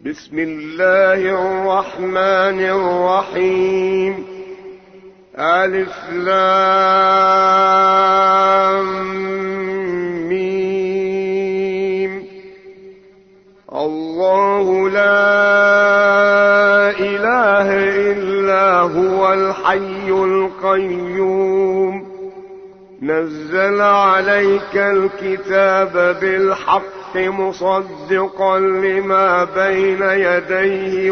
بسم الله الرحمن الرحيم. ألف لام ميم. الله لا إله إلا هو الحي القيوم. نزل عليك الكتاب بالحق مصدقا لما بين يديه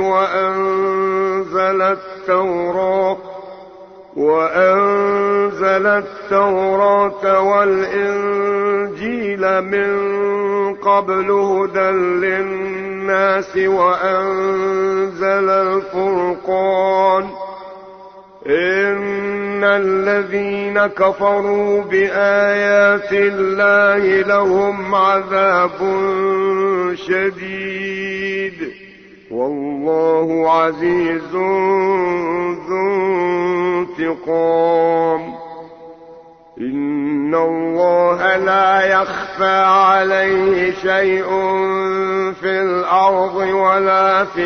وأنزل التوراة والإنجيل من قبل هدى للناس وأنزل الفرقان. إن الذين كفروا بآيات الله لهم عذاب شديد والله عزيز ذو انتقام. إن الله لا يخفى عليه شيء في الأرض ولا في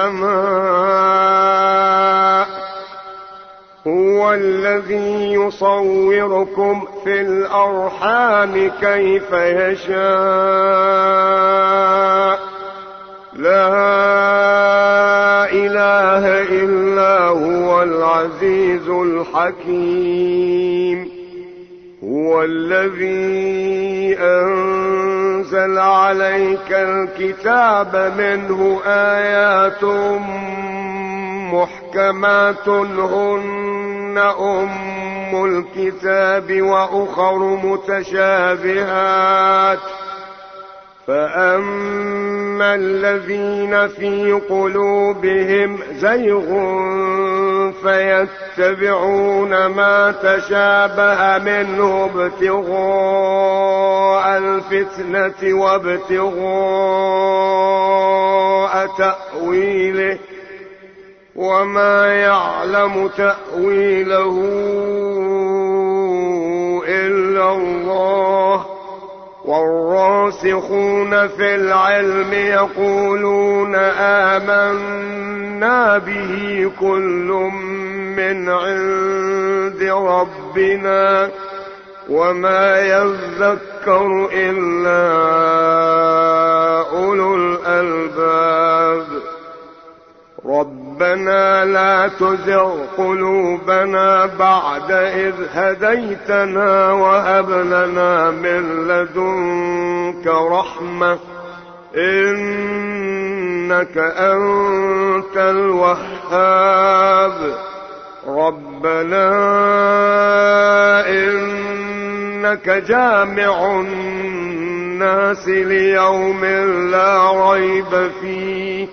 السماء. هو الذي يصوركم في الأرحام كيف يشاء. لا إله إلا هو العزيز الحكيم. هو الذي أنزل عليك الكتاب منه آيات محكمات هن أم الكتاب وأخر متشابهات. فأما الذين في قلوبهم زيغ فيتبعون ما تشابه منه ابتغاء الفتنة وابتغاء تأويله وما يعلم تأويله إلا الله. والراسخون في العلم يقولون آمنا به كل من عند ربنا وما يذكر إلا أولو الألباب. ربنا لا تزغ قلوبنا بعد إذ هديتنا وهب لنا من لدنك رحمة إنك أنت الوهاب. ربنا إنك جامع الناس ليوم لا ريب فيه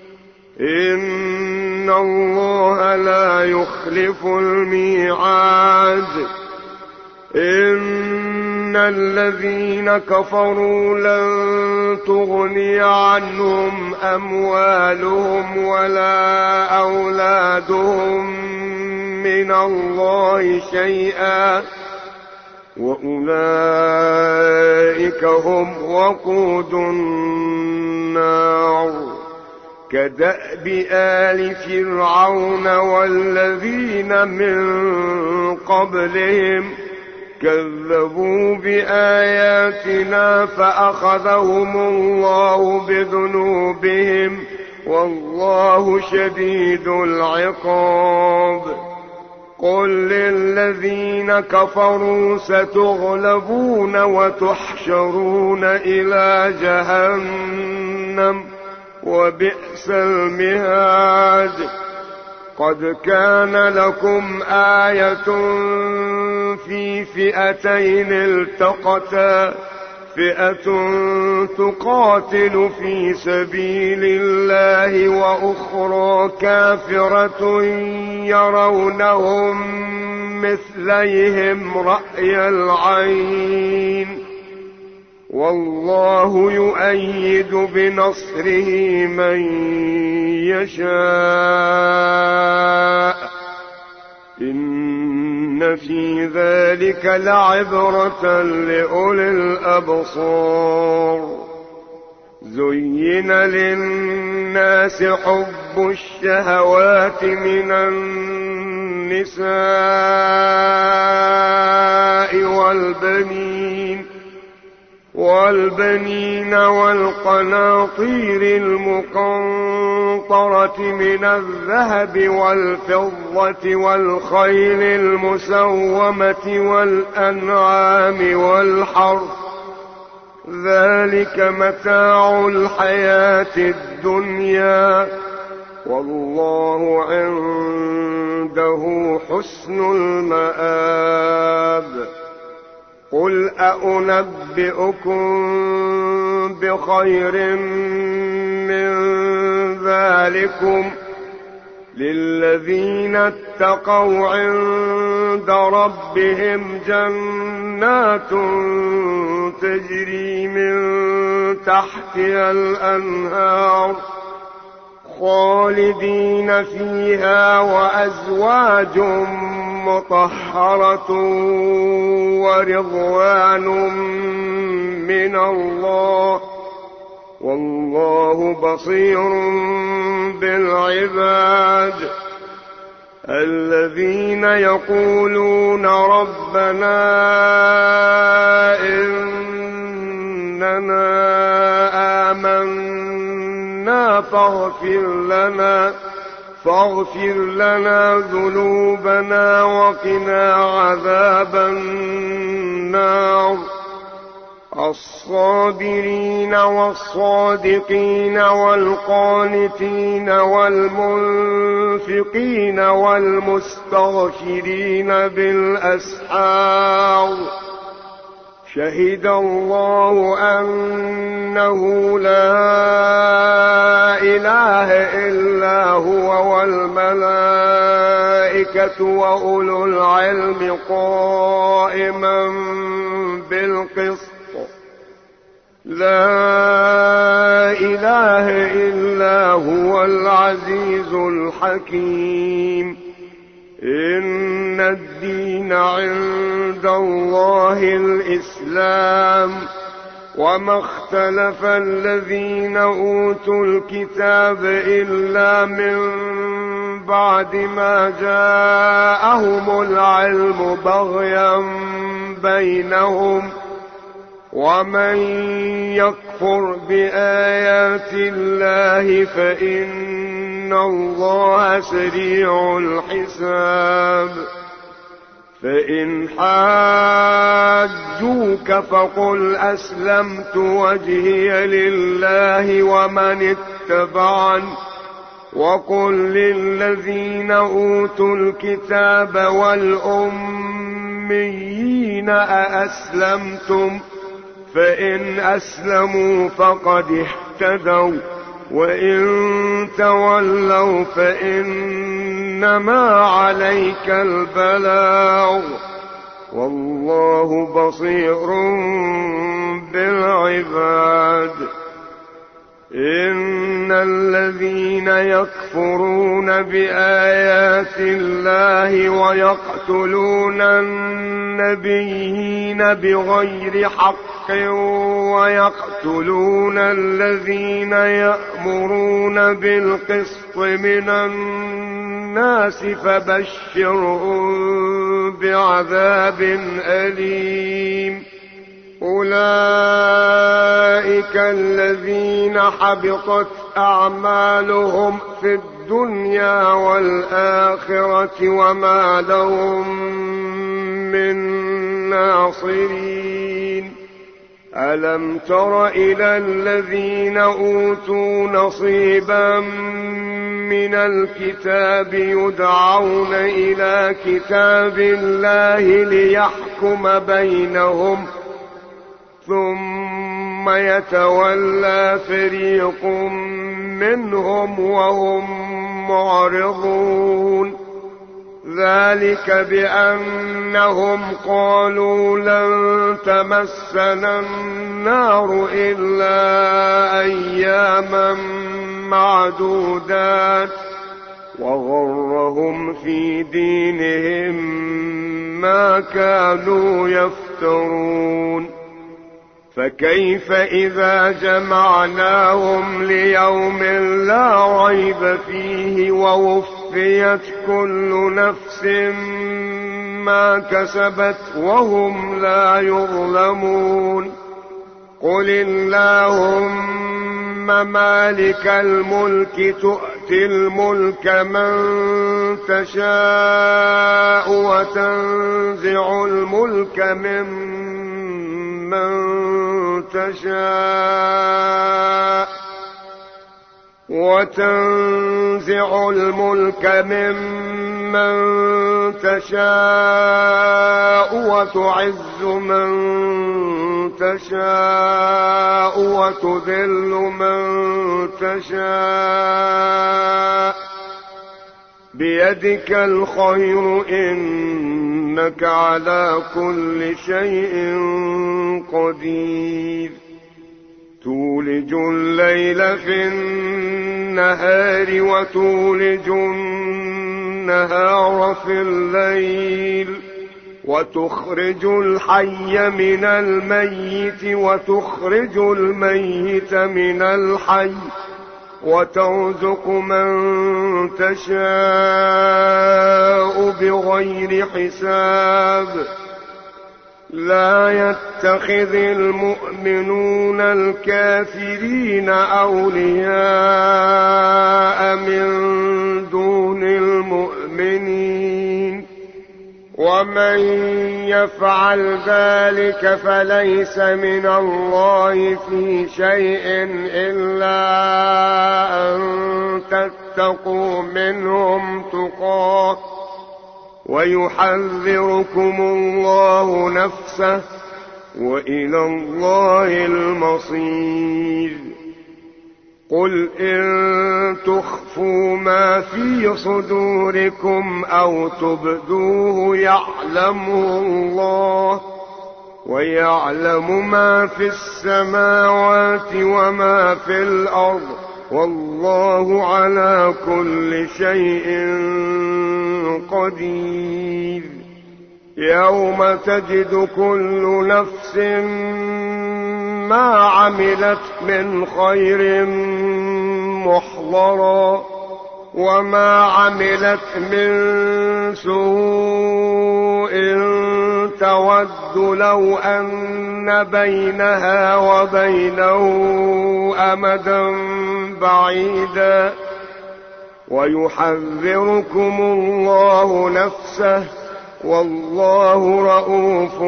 إن الله لا يخلف الميعاد. إن الذين كفروا لن تغني عنهم أموالهم ولا أولادهم من الله شيئا وأولئك هم وقود النار. كدأب آل فرعون والذين من قبلهم كذبوا بآياتنا فأخذهم الله بذنوبهم والله شديد العقاب. قل للذين كفروا ستغلبون وتحشرون إلى جهنم وبئس المهاد. قد كان لكم آية في فئتين التقتا فئة تقاتل في سبيل الله وأخرى كافرة يرونهم مثليهم رأي العين والله يؤيد بنصره من يشاء. إن في ذلك لعبرة لأولي الأبصار. زين للناس حب الشهوات من النساء والبنين والقناطير المقنطرة من الذهب والفضة والخيل المسومة والأنعام والحرث، ذلك متاع الحياة الدنيا، والله عنده حسن المآب. قل أنبئكم بخير من ذلكم للذين اتقوا عند ربهم جنات تجري من تحتها الأنهار خالدين فيها، وأزواج مطهرة ورضوان من الله، والله بصير بالعباد. الذين يقولون ربنا إننا آمنا فاغفر لنا ذنوبنا وقنا عذاب النار. الصابرين والصادقين والقانتين والمنفقين والمستغفرين بالأسحار، شهد الله أنه لا إله إلا هو والملائكة وأولو العلم قائما بالقسط، لا إله إلا هو العزيز الحكيم. إن الدين عند الله الإسلام، وما اختلف الذين أوتوا الكتاب إلا من بعد ما جاءهم العلم بغيا بينهم، ومن يكفر بآيات الله فإن الله سريع الحساب. فإن حاجوك فقل أسلمت وجهي لله ومن اتبعن، وقل للذين أوتوا الكتاب والأميين أأسلمتم، فإن أسلموا فقد اهتدوا، وإن تولوا فإنما عليك البلاغ، والله بصير بالعباد. إن الذين يكفرون بآيات الله ويقتلون النبيين بغير حق ويقتلون الذين يأمرون بالقسط من الناس فبشرهم بعذاب أليم. أولئك الذين حبطت أعمالهم في الدنيا والآخرة وما لهم من ناصرين. ألم تر إلى الذين أوتوا نصيبا من الكتاب يدعون إلى كتاب الله ليحكم بينهم ثم يتولى فريق منهم وهم معرضون، ذلك بأنهم قالوا لن تمسنا النار إلا أياما معدودات، وغرهم في دينهم ما كانوا يفترون. فكيف إذا جمعناهم ليوم لا ريب فيه ووفيت كل نفس ما كسبت وهم لا يظلمون. قل اللهم مالك الملك تؤتي الملك من تشاء وتنزع الملك ممن تشاء وتنزع الملك ممن تشاء وتعز من تشاء وتذل من تشاء بيدك الخير إنك على كل شيء قدير. تولج الليل في النهار وتولج النهار في الليل وتخرج الحي من الميت وتخرج الميت من الحي وترزق من تشاء بغير حساب. لا يتخذ المؤمنون الكافرين أولياء من دون المؤمنين ومن يفعل ذلك فليس من الله في شيء إلا أن تتقوا منهم تقاه ويحذركم الله نفسه وإلى الله المصير. قل إن تخفوا ما في صدوركم أو تبدوه يعلمه الله ويعلم ما في السماوات وما في الأرض والله على كل شيء قدير. يوم تجد كل نفس ما عملت من خير محضرا وما عملت من سوء تود لو أن بينها وبينه أمدا بعيدا ويحذركم الله نفسه والله رءوف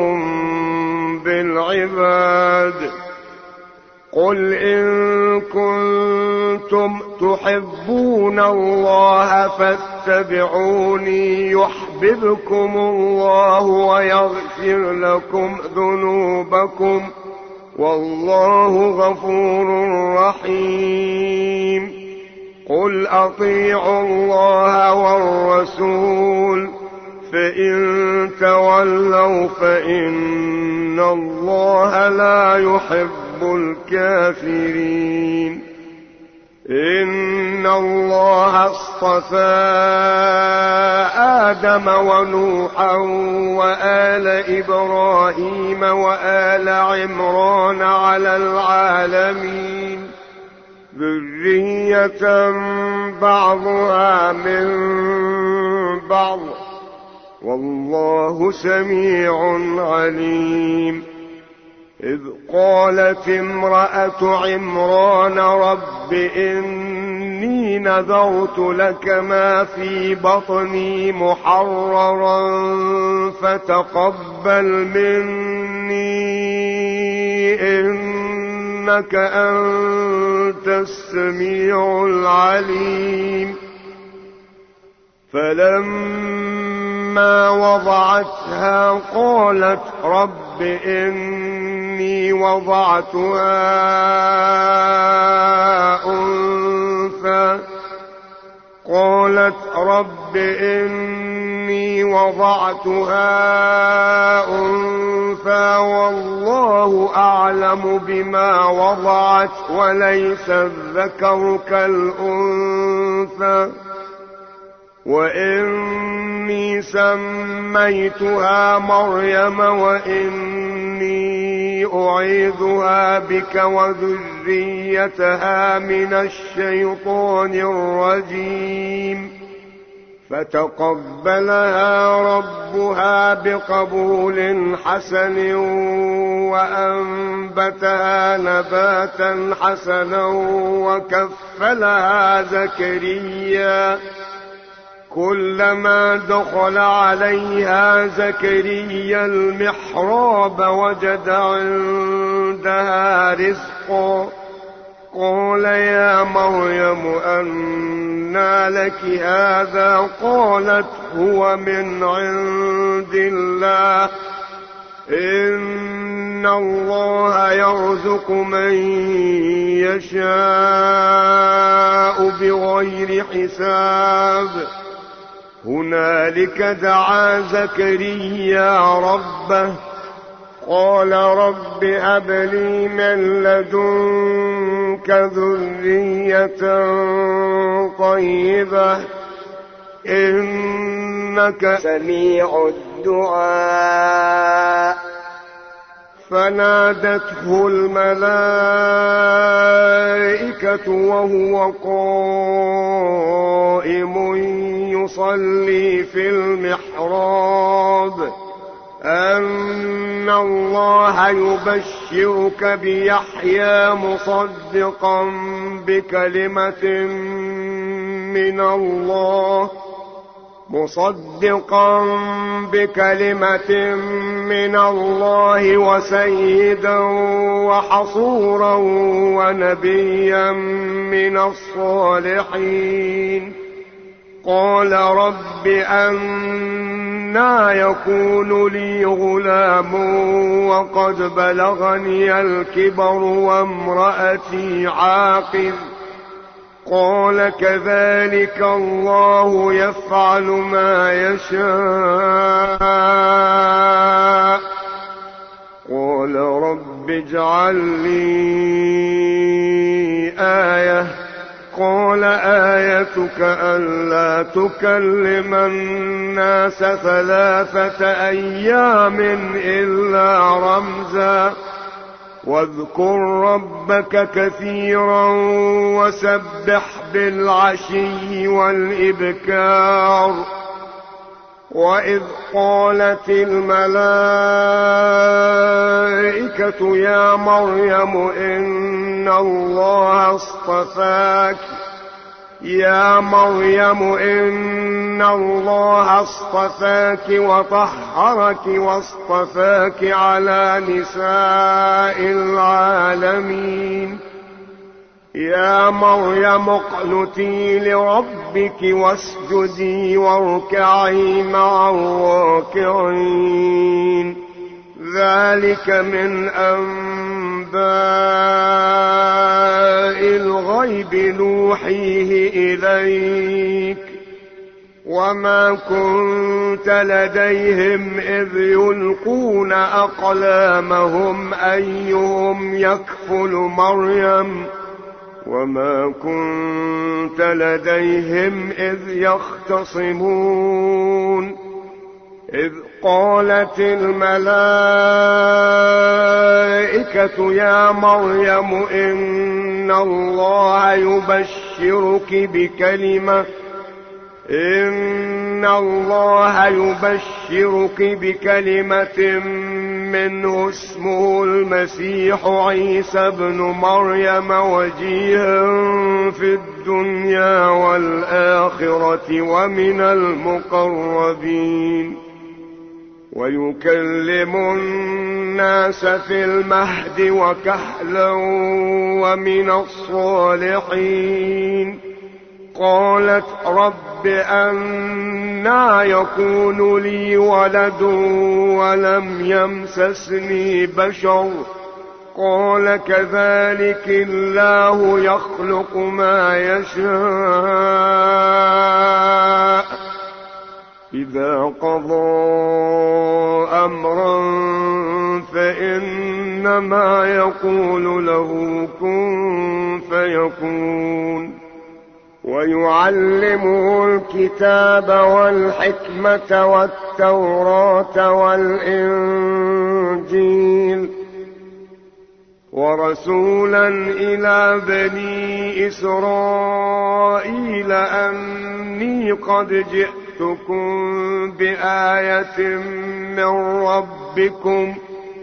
بالعباد. قل إن كنتم تحبون الله فاتبعوني يحببكم الله ويغفر لكم ذنوبكم والله غفور رحيم. قل أطيعوا الله والرسول فإن تولوا فإن الله لا يحب الكافرين. إن الله اصطفى آدم ونوحا وآل إبراهيم وآل عمران على العالمين ذرية بعضها من بعض والله سميع عليم. إذ قالت امرأة عمران رب إني نذرت لك ما في بطني محررا فتقبل مني إنك أنت السميع العليم. فلما وضعتها قالت رب إني وضعتها أنثى والله أعلم بما وضعت وليس الذكر كالأنثى وإني سميتها مريم وإني أعيذها بك وذريتها من الشيطان الرجيم. فتقبلها ربها بقبول حسن وأنبتها نباتا حسنا وكفلها زكريا. كلما دخل عليها زكريا المحراب وجد عندها رزقا. قال يا مريم أنى لك هذا؟ قالت هو من عند الله، إن الله يرزق من يشاء بغير حساب. هنالك دعا زكريا ربه قال رب هب لي من لدنك ذرية طيبة إنك سميع الدعاء. فنادته الملائكة وهو قائم يصلي في المحراب أن الله يبشرك بيحيى مصدقا بكلمة من الله وسيدا وحصورا ونبيا من الصالحين. قال رب أنى يكون لي غلام وقد بلغني الكبر وامرأتي عاقر؟ قال كذلك الله يفعل ما يشاء. قال رب اجعل لي آية. قال آيتك ألا تكلم الناس 3 أيام إلا رمزا واذكر ربك كثيرا وسبح بالعشي والإبكار. وإذ قالت الملائكة يا مريم إن الله اصطفاك وطهرك واصطفاك على نساء العالمين. يا مريم اقنتي لربك واسجدي واركعي مع الراكعين. ذلك من أنباء الغيب نوحيه إليك وما كنت لديهم إذ يلقون أقلامهم أيهم يكفل مريم وما كنت لديهم إذ يختصمون. إذ قالت الملائكة يا مريم إن الله يبشرك بكلمة منه اسمه المسيح عيسى ابن مريم وجيها في الدنيا والآخرة ومن المقربين ويكلم الناس في المهد وكهلا ومن الصالحين. قالت رب أنى يكون لي ولد ولم يمسسني بشر؟ قال كذلك الله يخلق ما يشاء إذا قضى أمرا فإنما يقول له كن فيكون. ويعلمه الكتاب والحكمة والتوراة والإنجيل ورسولا إلى بني إسرائيل أني قد جئتكم بآية من ربكم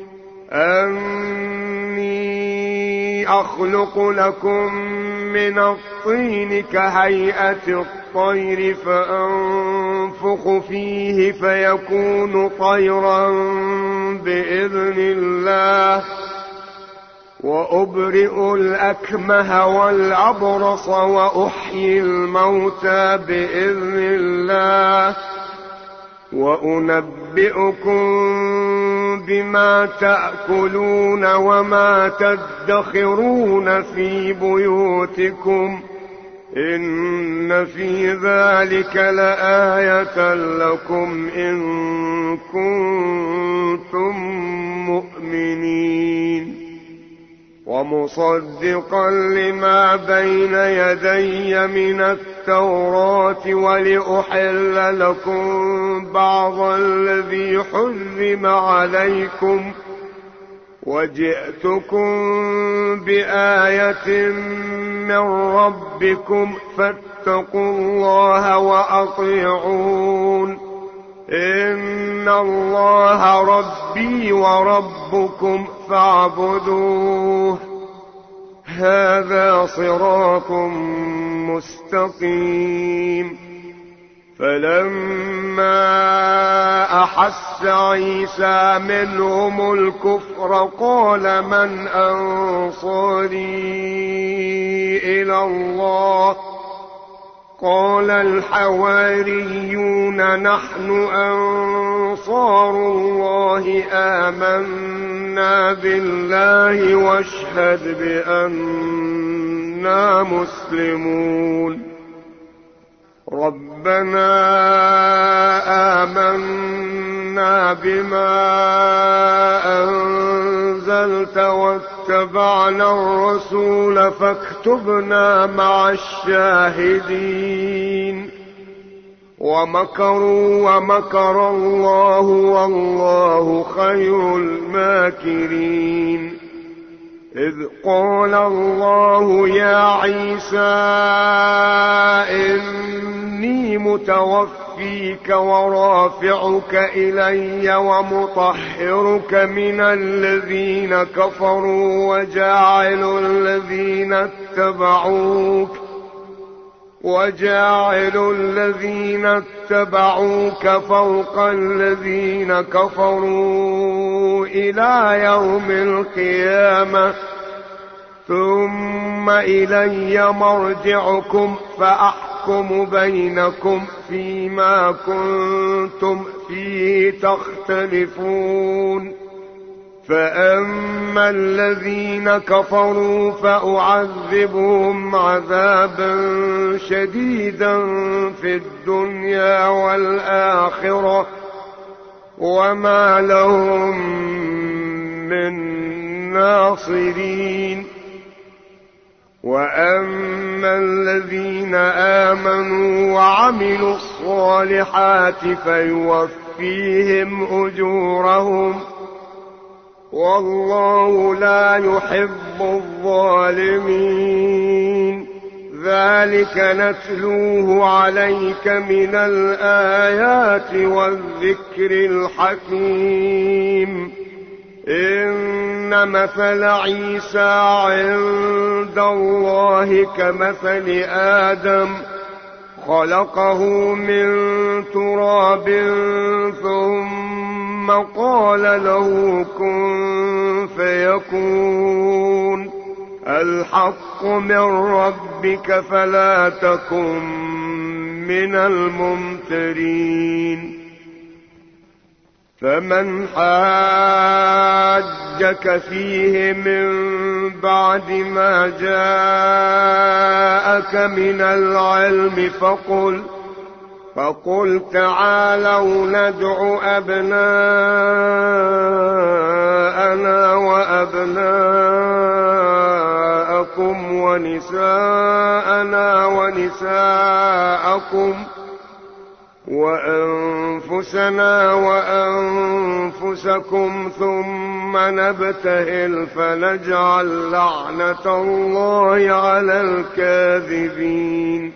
أني أخلق لكم من الطين كهيئة الطير فأنفخ فيه فيكون طيرا بإذن الله وأبرئ الأكمه والأبرص وأحيي الموتى بإذن الله وأنبئكم بما تأكلون وما تدخرون في بيوتكم إن في ذلك لآية لكم إن كنتم مؤمنين ومصدقا لما بين يدي من التوراة ولأحل لكم بعض الذي حرم عليكم وجئتكم بآية من ربكم فاتقوا الله وأطيعون إن الله ربي وربكم فاعبدوه هذا صراط مستقيم فلما أحس عيسى منهم الكفر قال من أنصاري إلى الله قال الحواريون نحن أنصار الله آمنا بالله واشهد بأننا مسلمون ربنا آمنا بما أنزلت واتبعنا الرسول فاكتبنا مع الشاهدين ومكروا ومكر الله والله خير الماكرين إذ قال الله يا عيسى إني متوفيك ورافعك إلي ومطهرك من الذين كفروا وجاعل الذين اتبعوك فوق الذين كفروا إلى يوم القيامة ثم إلي مرجعكم فأحكم بينكم فيما كنتم فيه تختلفون فأما الذين كفروا فأعذبهم عذابا شديدا في الدنيا والآخرة وما لهم من ناصرين وأما الذين آمنوا وعملوا الصالحات فيوفيهم أجورهم والله لا يحب الظالمين ذلك نتلوه عليك من الآيات والذكر الحكيم إن مثل عيسى عند الله كمثل آدم خلقه من تراب ثم قال له كن فيكون الحق من ربك فلا تكن من الممترين فمن حاجك فيه من بعد ما جاءك من العلم فقل تعالوا ندع أبناءنا وأبناءكم وأنفسنا وأنفسكم ثم نبتهل فنجعل لعنة الله على الكاذبين.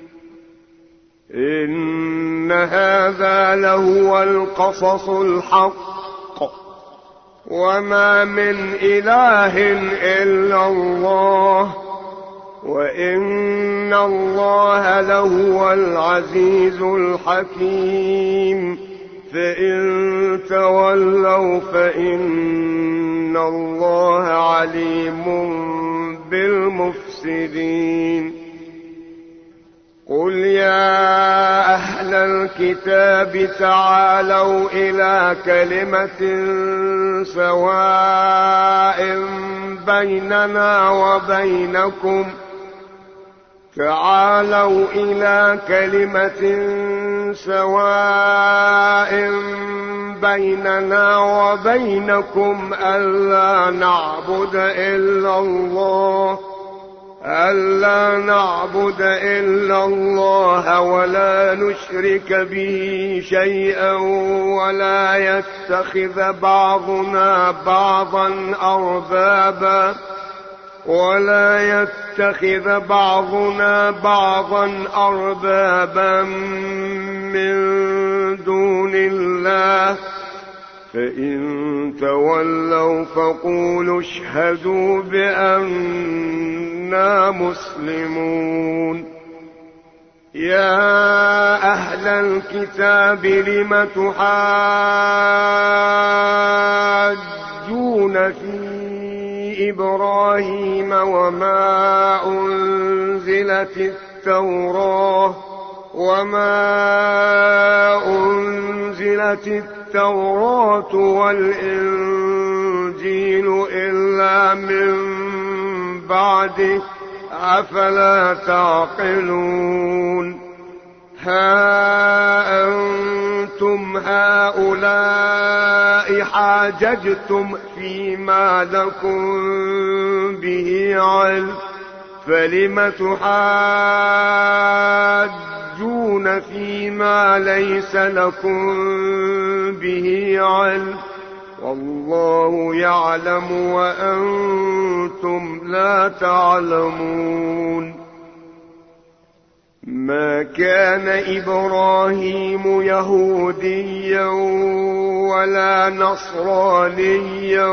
إن هذا لهو القصص الحق، وما من إله إلا الله، وإن الله لهو العزيز الحكيم. فإن تولوا فإن الله عليم بالمفسدين. قل يا أهل الكتاب تعالوا إلى كلمة سواء بيننا وبينكم ألا نعبد إلا الله ولا نشرك به شيئا ولا يتخذ بعضنا بعضا أربابا من دون الله. فإن تولوا فقولوا اشهدوا بأننا مسلمون. يا أهل الكتاب لم تحاجون في إبراهيم وما أنزلت التوراة والإنجيل إلا من بعده، أفلا تعقلون. ها أنتم هؤلاء حاججتم فيما لكم به علم، فلم تحاجون فيما ليس لكم به علم، والله يعلم وأنتم لا تعلمون. ما كان إبراهيم يهوديا ولا نصرانيا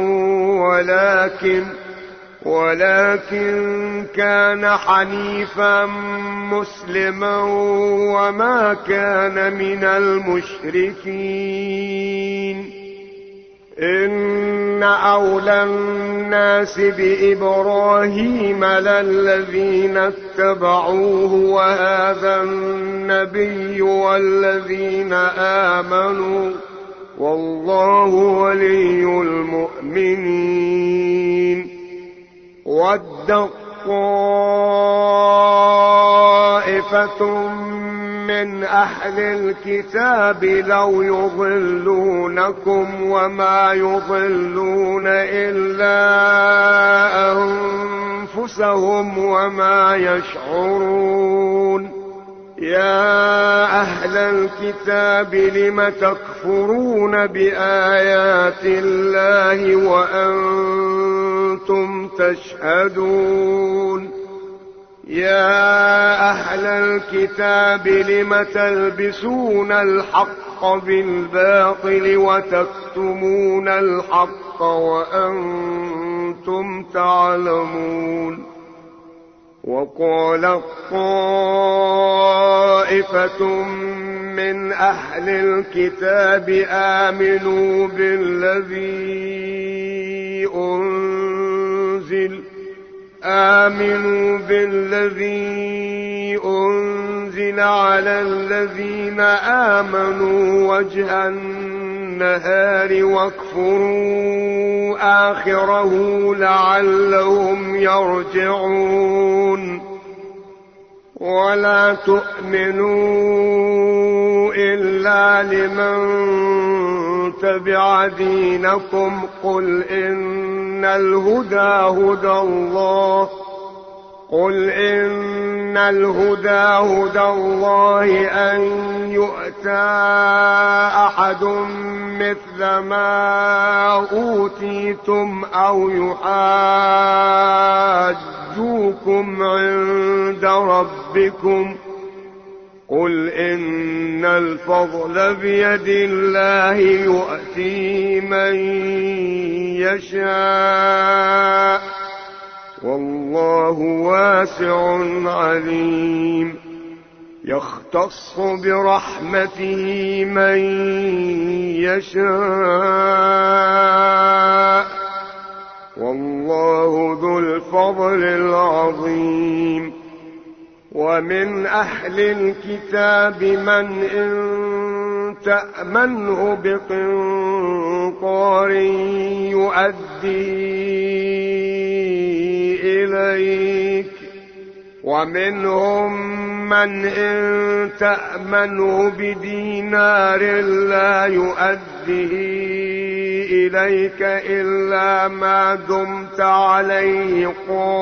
ولكن كان حنيفا مسلما وما كان من المشركين. إن أولى الناس بإبراهيم للذين اتبعوه وهذا النبي والذين آمنوا، والله ولي المؤمنين. ودت طائفة من أهل الكتاب لو يضلونكم وما يضلون إلا أنفسهم وما يشعرون. يا أهل الكتاب لم تكفرون بآيات الله وأنتم تشهدون. يا أهل الكتاب لم تلبسون الحق بالباطل وتكتمون الحق وأنتم تعلمون. وقالت طائفة من أهل الكتاب آمنوا بالذي أنزل على الذين آمنوا وجه النهار واكفروا آخره لعلهم يرجعون. ولا تؤمنوا إلا لمن تبع دينكم. قل إن الهدى هدى الله أن يؤتى أحد مثل ما أوتيتم أو يحاجوكم عند ربكم قل إن الفضل بيد الله يؤتيه من يشاء والله واسع عليم يختص برحمته من يشاء والله ذو الفضل العظيم ومن أهل الكتاب من إن تأمنه بقنطار يؤديه إليك ومنهم من إن تأمنه بدينار لا يؤديه إليك إلا ما دمت عليه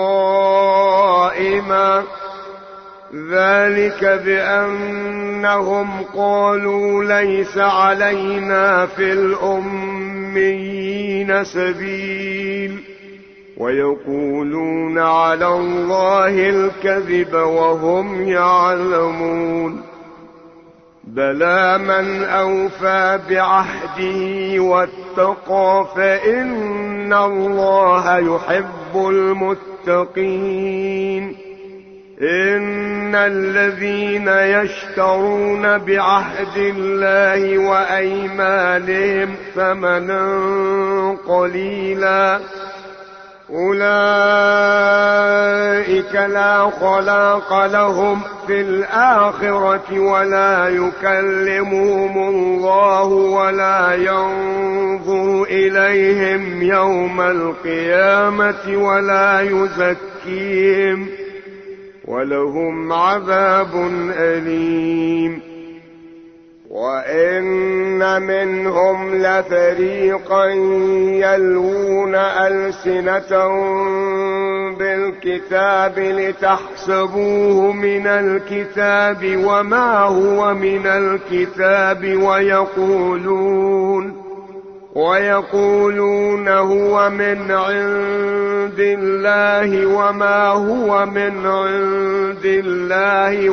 قائما ذلك بأنهم قالوا ليس علينا في الأميين سبيل ويقولون على الله الكذب وهم يعلمون بلى من أوفى بعهده واتقى فإن الله يحب المتقين إن الذين يشترون بعهد الله وأيمانهم ثمنا قليلا أولئك لا خلاق لهم في الآخرة ولا يكلمهم الله ولا ينظر إليهم يوم القيامة ولا يزكيهم ولهم عذاب أليم وإن منهم لفريقا يلوون ألسنتهم بالكتاب لتحسبوه من الكتاب وما هو من الكتاب ويقولون هو من عند الله وما هو من عند الله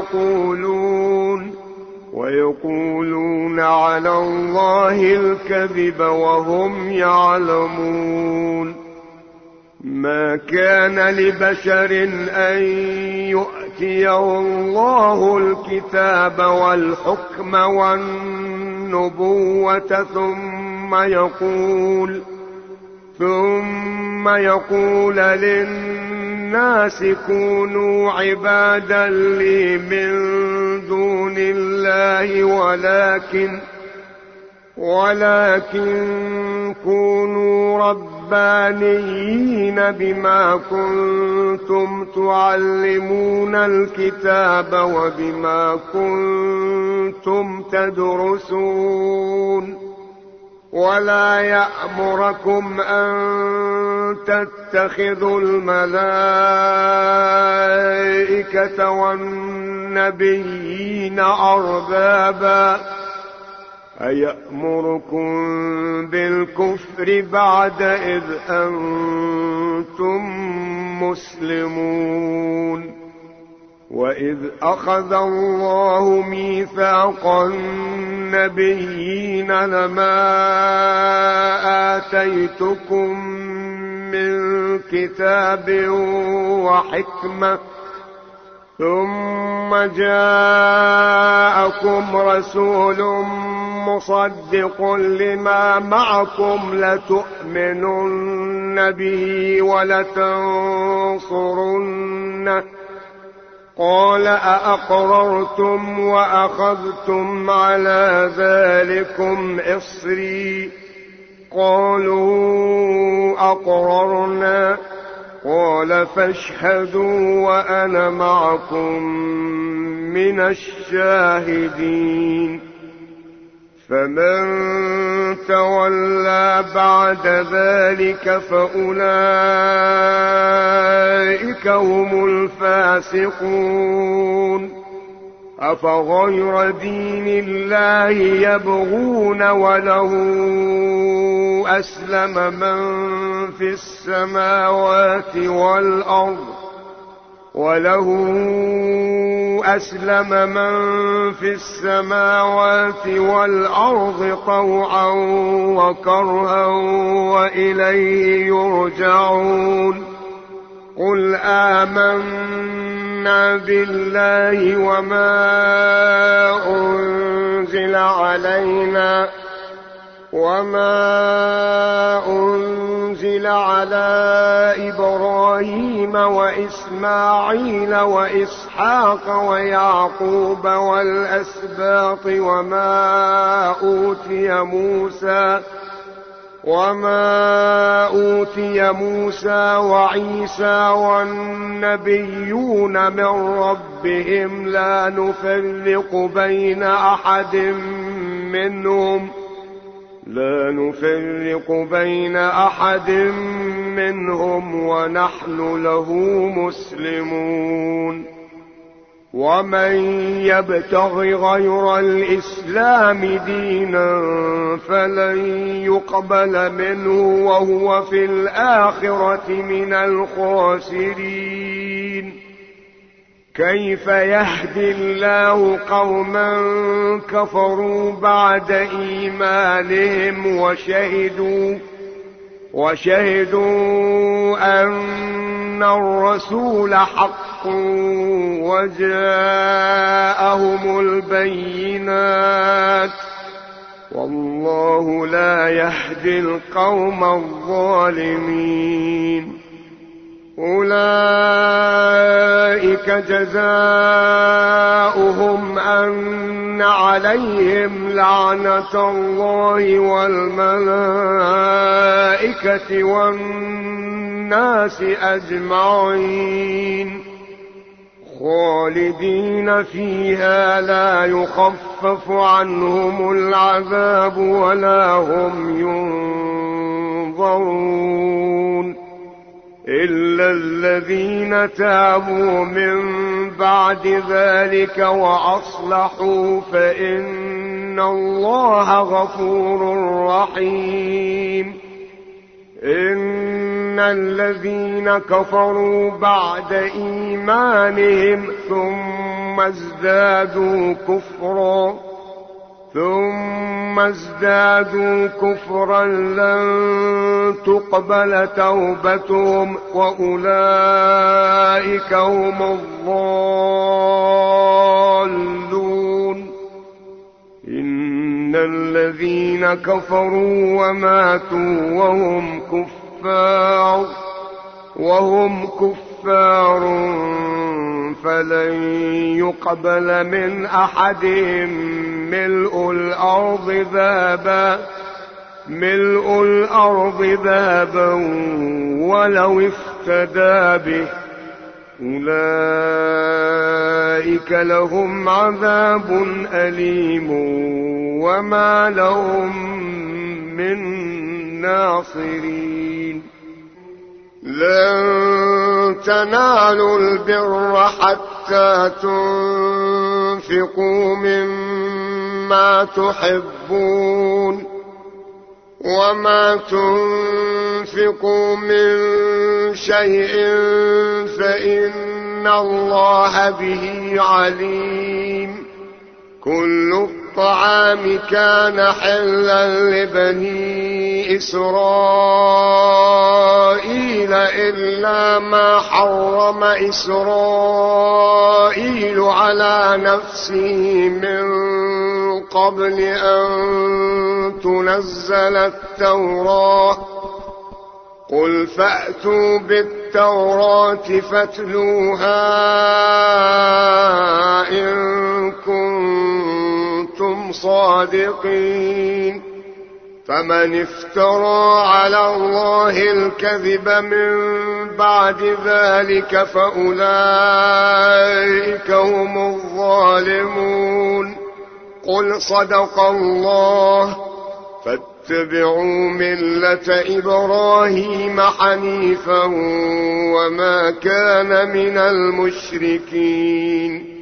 ويقولون على الله الكذب وهم يعلمون ما كان لبشر أن يؤتيه الله الكتاب والحكم والنبوة ثم يقول للناس كونوا عبادا لي من دون الله ولكن كونوا ربانيين بما كنتم تعلمون الكتاب وبما كنتم تدرسون ولا يأمركم أن تتخذوا الملائكة والنبيين أربابا أيأمركم بالكفر بعد إذ أنتم مسلمون وإذ أخذ الله ميثاق النبيين لما آتيتكم من كتاب وحكمة ثم جاءكم رسول مصدق لما معكم لتؤمنن به ولتنصرنه قال أأقررتم وأخذتم على ذلكم إصري قالوا أقررنا قال فاشهدوا وأنا معكم من الشاهدين فمن تولى بعد ذلك فأولئك هم الفاسقون. أفغير دين الله يبغون وله أسلم من في السماوات والأرض طوعا وكرها وإليه يرجعون. قل آمنا بالله وما أنزل على إبراهيم وإسماعيل وإسحاق ويعقوب والأسباط وما أوتي موسى وعيسى والنبيون من ربهم لا نفرق بين أحد منهم ونحن له مسلمون. ومن يبتغ غير الإسلام دينا فلن يقبل منه وهو في الآخرة من الخاسرين. كيف يهدي الله قوما كفروا بعد إيمانهم وشهدوا أن الرسول حق وجاءهم البينات والله لا يهدي القوم الظالمين. أولئك جزاؤهم أن عليهم لعنة الله والملائكة والناس أجمعين خالدين فيها لا يخفف عنهم العذاب ولا هم ينظرون إلا الذين تابوا من بعد ذلك وأصلحوا فإن الله غفور رحيم. إن الذين كفروا بعد إيمانهم ثم ازدادوا كفرا لن تقبل توبتهم وأولئك هم الضالون. إن الذين كفروا وماتوا وهم كفار فلن يقبل من أحدهم ملء الأرض ذهبا ولو افتدى به. أولئك لهم عذاب أليم وما لهم من ناصرين. لن تنالوا البر حتى تنفقوا مما تحبون وما تنفقوا من شيء فإن الله به عليم. كل الطعام كان حلا لبني إسرائيل إلا ما حرم إسرائيل على نفسه من قبل أن تنزل التوراة. قل فأتوا بالتوراة فاتلوها إن كنتم صادقين. فمن افترى على الله الكذب من بعد ذلك فأولئك هم الظالمون. قل صدق الله فاتبعوا ملة إبراهيم حنيفا وما كان من المشركين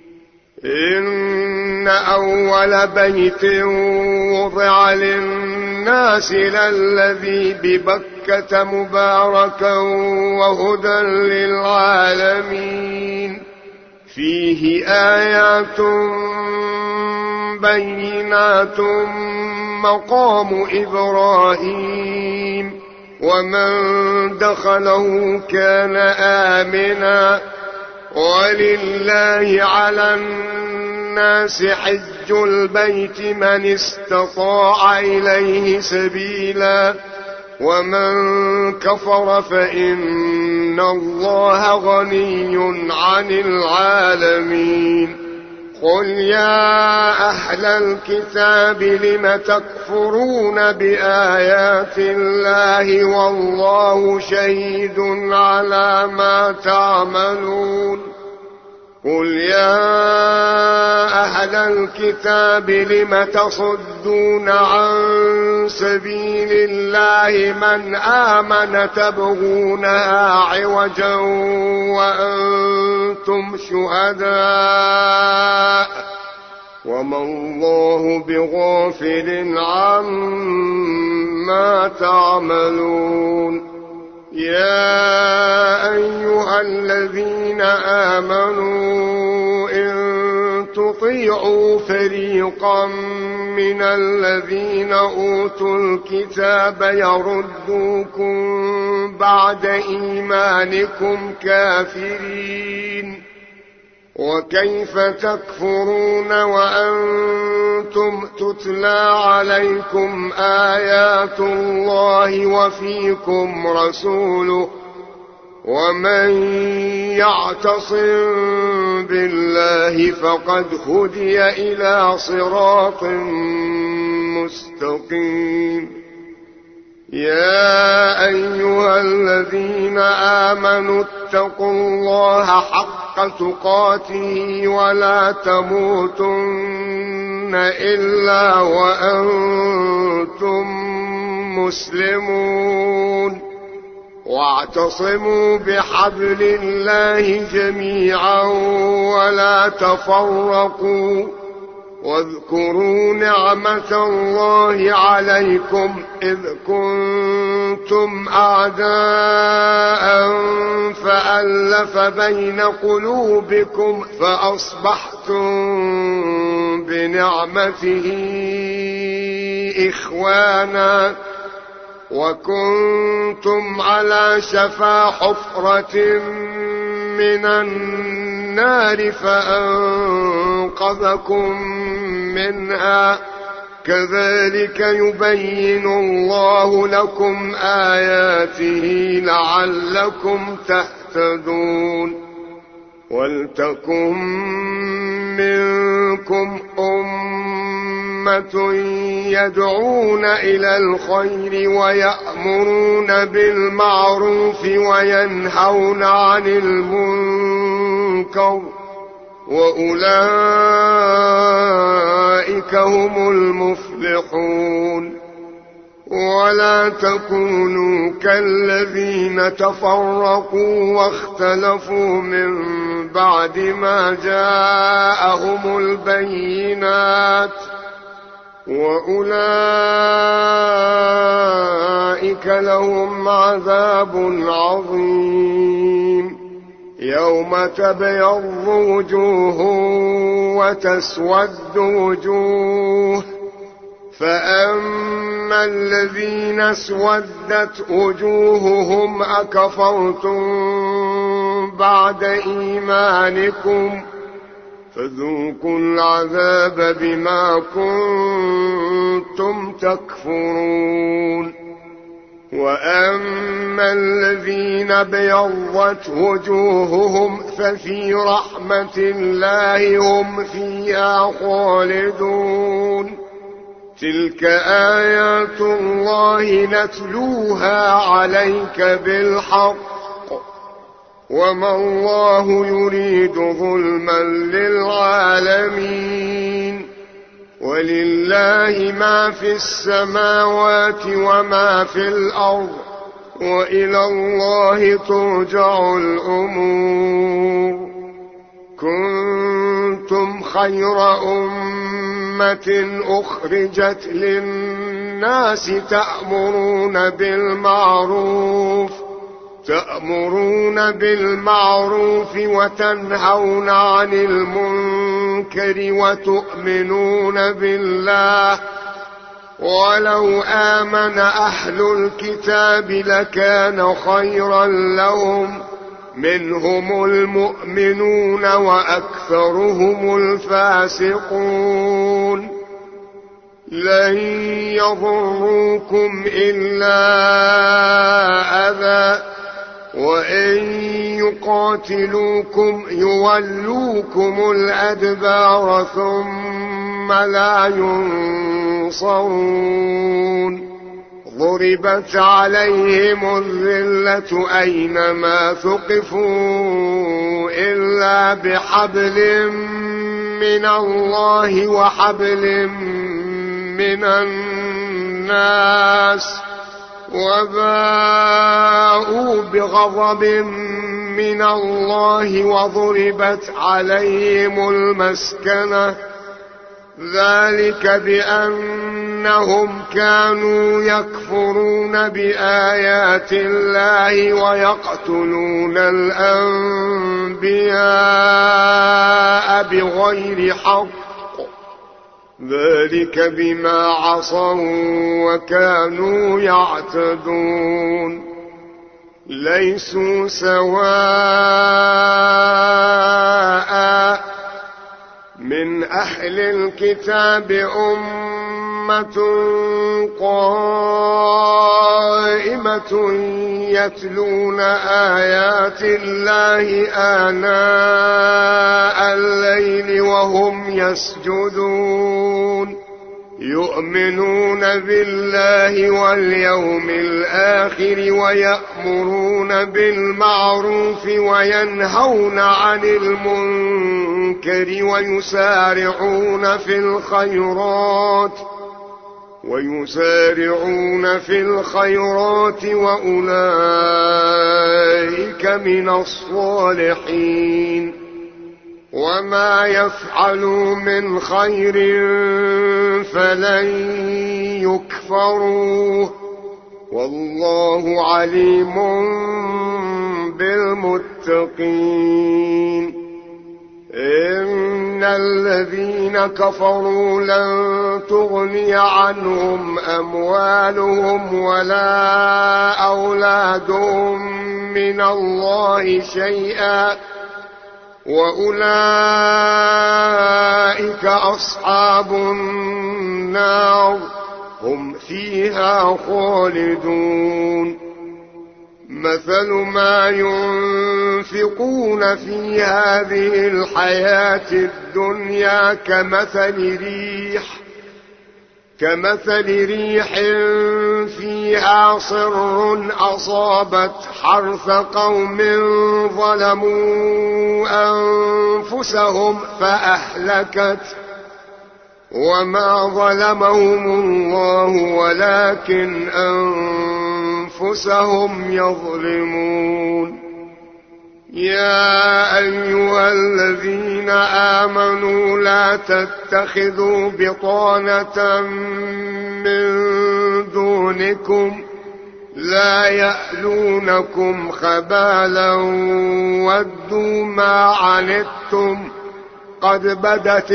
إن أول بيت وضع للناس للذي ببكة مباركا وهدى للعالمين فيه آيات بينات مقام إبراهيم ومن دخله كان آمنا ولله على الناس حج البيت من استطاع إليه سبيلا ومن كفر فإن الله غني عن العالمين قل يا أهل الكتاب لم تكفرون بآيات الله والله شهيد على ما تعملون قل يا أهل الكتاب لم تصدون عن سبيل الله من آمن تبغونها عوجا وأنتم شهداء وما الله بغافل عما تعملون يا أيها الذين آمنوا إن تطيعوا فريقا من الذين أوتوا الكتاب يردوكم بعد إيمانكم كافرين وكيف تكفرون وأنتم تتلى عليكم آيات الله وفيكم رسوله ومن يعتصم بالله فقد هدي إلى صراط مستقيم يا أيها الذين آمنوا اتقوا الله حق تقاته ولا تموتن إلا وأنتم مسلمون واعتصموا بحبل الله جميعا ولا تفرقوا واذكروا نعمة الله عليكم إذ كنتم أعداء فألف بين قلوبكم فأصبحتم بنعمته إخوانا وكنتم على شفا حفرة من النار فأنقذكم منها كذلك يبين الله لكم آياته لعلكم تهتدون ولتكن منكم أمة يدعون إلى الخير ويأمرون بالمعروف وينهون عن المنكر وأولئك هم المفلحون ولا تكونوا كالذين تفرقوا واختلفوا من بعد ما جاءهم البينات وأولئك لهم عذاب عظيم يوم تبيض وجوه وتسود وجوه فأما الذين اسودت وجوههم أكفرتم بعد إيمانكم فذوقوا العذاب بما كنتم تكفرون وأما الذين ابيضت وجوههم ففي رحمة الله هم فيها خالدون تلك آيات الله نتلوها عليك بالحق وما الله يريد ظلما للعالمين ولله ما في السماوات وما في الأرض وإلى الله ترجع الأمور. كنتم خير أمة أخرجت للناس تأمرون بالمعروف وتنهون عن المنكر وتؤمنون بالله. ولو آمن أهل الكتاب لكان خيرا لهم، منهم المؤمنون وأكثرهم الفاسقون. لن يضروكم إلا أذى، وإن يقاتلوكم يولوكم الأدبار ثم لا ينصرون. ضربت عليهم الذلة أينما ثقفوا إلا بحبل من الله وحبل من الناس، وباءوا بغضب من الله وضربت عليهم المسكنة، ذلك بأنهم كانوا يكفرون بآيات الله ويقتلون الأنبياء بغير حق، ذلك بما عصوا وكانوا يعتدون. ليسوا سواء، من أهل الكتاب أمة قائمة يتلون آيات الله آناء الليل وهم يسجدون، يؤمنون بالله واليوم الآخر ويأمرون بالمعروف وينهون عن المنكر ويسارعون في الخيرات وأولئك من الصالحين. وما يفعلوا من خير فلن يكفروه، والله عليم بالمتقين. إن الذين كفروا لن تغني عنهم أموالهم ولا أولادهم من الله شيئا، وأولئك أصحاب النار هم فيها خالدون. مثل ما ينفقون في هذه الحياة الدنيا كمثل ريح فيها صر أصابت حرث قوم ظلموا أنفسهم فأهلكت، وما ظلمهم الله ولكن أنفسهم يظلمون. يا أيها الذين آمنوا لا تتخذوا بطانة من دونكم لا يألونكم خبالا ودوا ما عنتم قد بدت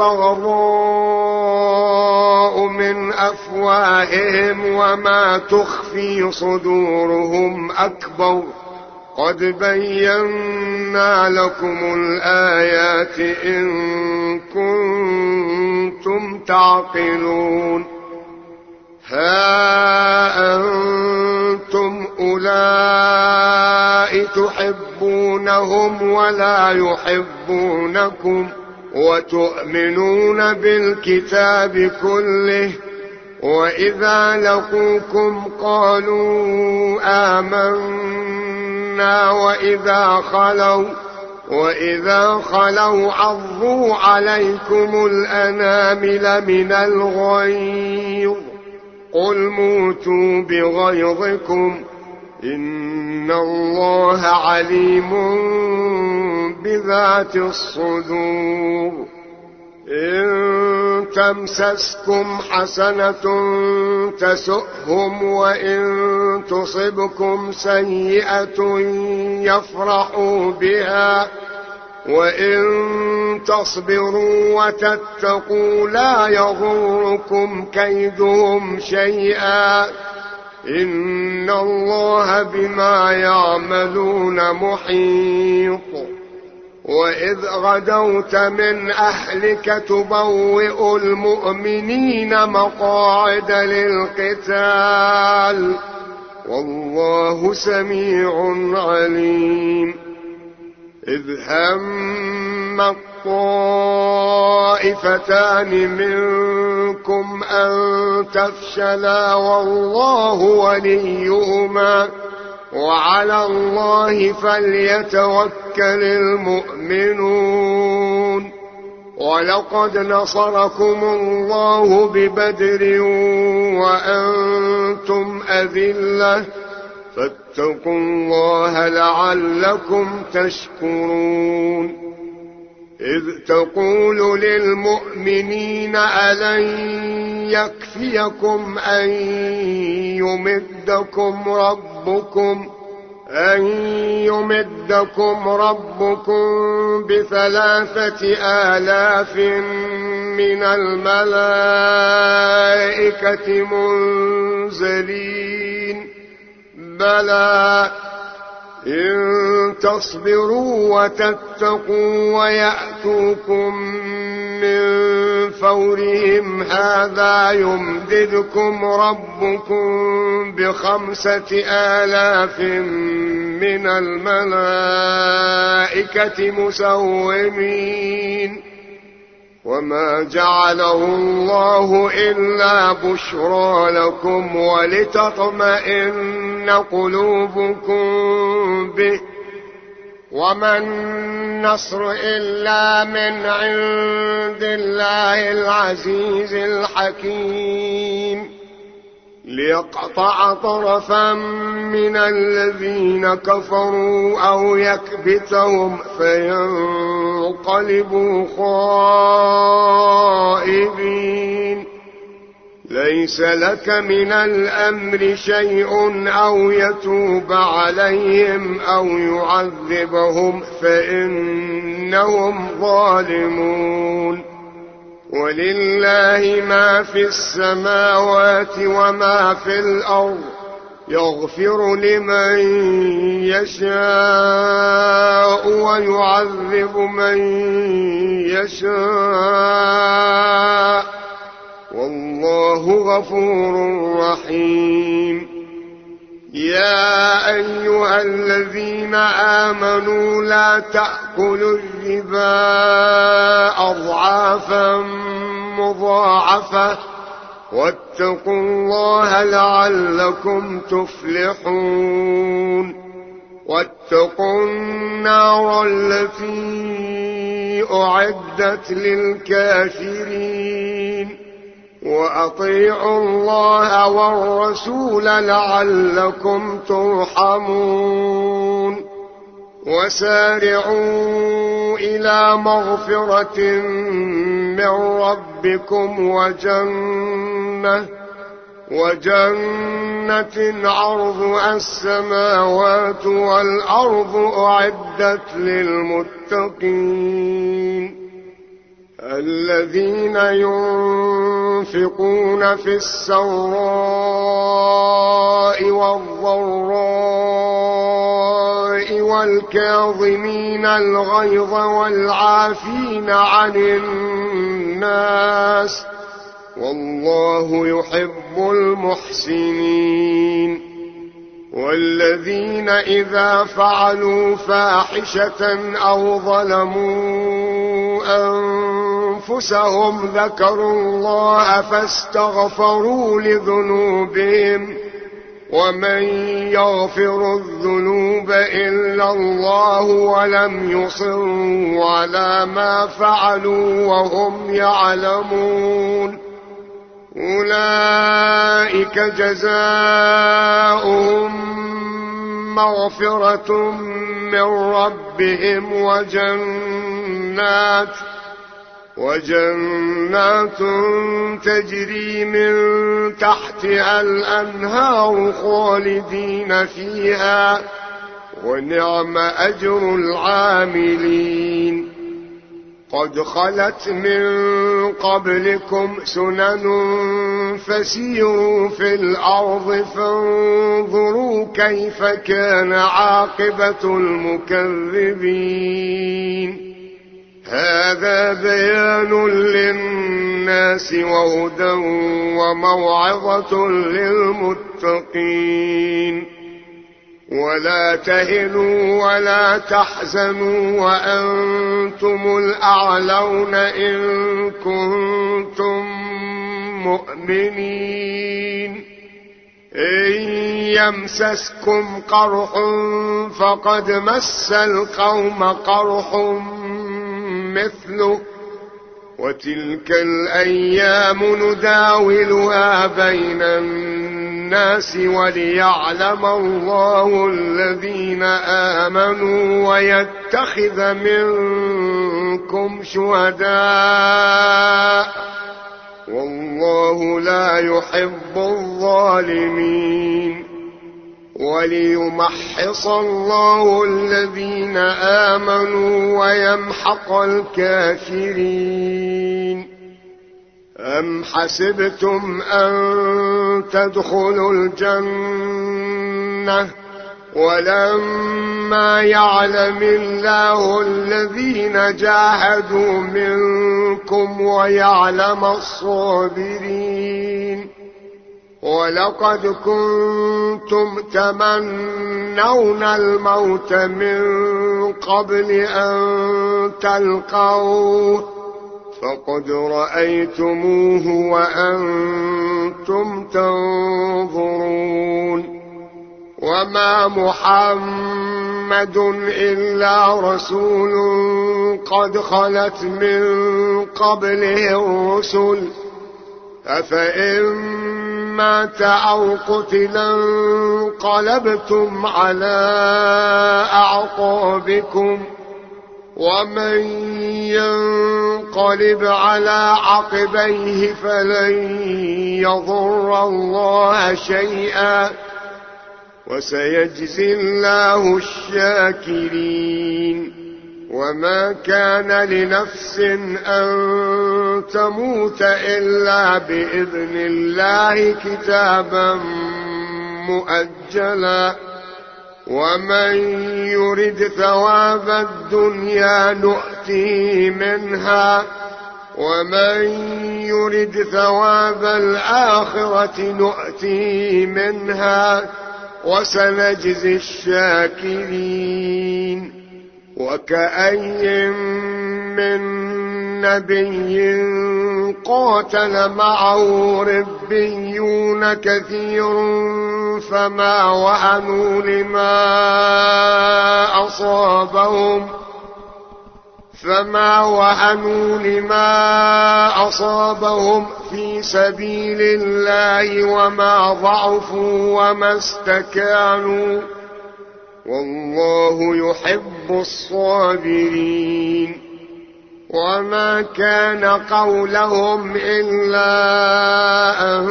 البغضاء من أفواههم وما تخفي صدورهم أكبر، قد بينا لكم الآيات إن كنتم تعقلون. ها أنتم أولئك تحبونهم ولا يحبونكم، وتؤمنون بالكتاب كله، وإذا لقوكم قالوا آمنا وإذا خلوا عضوا عليكم الأنامل من الغيظ قل موتوا بغيظكم إن الله عليم بذات الصدور. إن تمسسكم حسنة تسؤهم وإن تصبكم سيئة يفرحوا بها وإن تصبروا وتتقوا لا يضركم كيدهم شيئا إن الله بما يعملون محيط. وإذ غدوت من أهلك تبوئ المؤمنين مقاعد للقتال والله سميع عليم. إذ هم الطائفتان منكم أن تفشلا والله وليهما وعلى الله فليتوكل المؤمنون. ولقد نصركم الله ببدر وأنتم أذلة فاتقوا الله لعلكم تشكرون. إذ تقول للمؤمنين ألن يكفيكم أن يمدكم ربكم ب3,000 من الملائكة منزلين بلى إن تصبروا وتتقوا ويأتوكم من فورهم هذا يمددكم ربكم ب5,000 من الملائكة مسومين. وما جعله الله إلا بشرى لكم ولتطمئن قلوبكم به وما النصر إلا من عند الله العزيز الحكيم. ليقطع طرفا من الذين كفروا أو يكبتهم فينقلبوا خائبين. ليس لك من الأمر شيء أو يتوب عليهم أو يعذبهم فإنهم ظالمون. ولله ما في السماوات وما في الأرض يغفر لمن يشاء ويعذب من يشاء والله غفور رحيم. يا أيها الذين آمنوا لا تأكلوا الربا أضعافا مضاعفة واتقوا الله لعلكم تفلحون. واتقوا النار التي أعدت للكافرين وأطيعوا الله والرسول لعلكم ترحمون. وسارعوا إلى مغفرة من ربكم وجنة عرضها السماوات والأرض أعدت للمتقين الذين ينفقون في السراء والضراء والكاظمين الغيظ والعافين عن الناس والله يحب المحسنين. والذين إذا فعلوا فاحشة أو ظلموا أنفسهم ذكروا الله فاستغفروا لذنوبهم ومن يغفر الذنوب إلا الله ولم يصروا على ما فعلوا وهم يعلمون أولئك جزاؤهم مغفرة من ربهم وجنات تجري من تحتها الأنهار خالدين فيها ونعم أجر العاملين قد خلت من قبلكم سنن فسيروا في الأرض فانظروا كيف كان عاقبة المكذبين هذا بيان للناس وهدى وموعظة للمتقين ولا تهنوا ولا تحزنوا وأنتم الأعلون إن كنتم مؤمنين إن يمسسكم قرح فقد مس القوم قرح مثله وتلك الأيام نداولها بين الناس وليعلم الله الذين آمنوا ويتخذ منكم شهداء والله لا يحب الظالمين وليمحص الله الذين آمنوا ويمحق الكافرين أم حسبتم أن تدخلوا الجنة ولما يعلم الله الذين جاهدوا منكم ويعلم الصابرين ولقد كنتم تمنون الموت من قبل أن تلقوه فقد رأيتموه وأنتم تنظرون وما محمد إلا رسول قد خلت من قبله الرسل أفإن مات أو قتلا انقلبتم على أعقابكم ومن ينقلب على عقبيه فلن يضر الله شيئا وسيجزي الله الشاكرين وما كان لنفس أن تموت إلا بإذن الله كتابا مؤجلا ومن يرد ثواب الدنيا نؤتيه منها ومن يرد ثواب الآخرة نؤتيه منها وسنجزي الشاكرين وكأي من نبي قاتل معه ربيون كثير فما وهنوا لما أصابهم في سبيل الله وما ضعفوا وما استكانوا والله يحب الصابرين وما كان قولهم إلا أن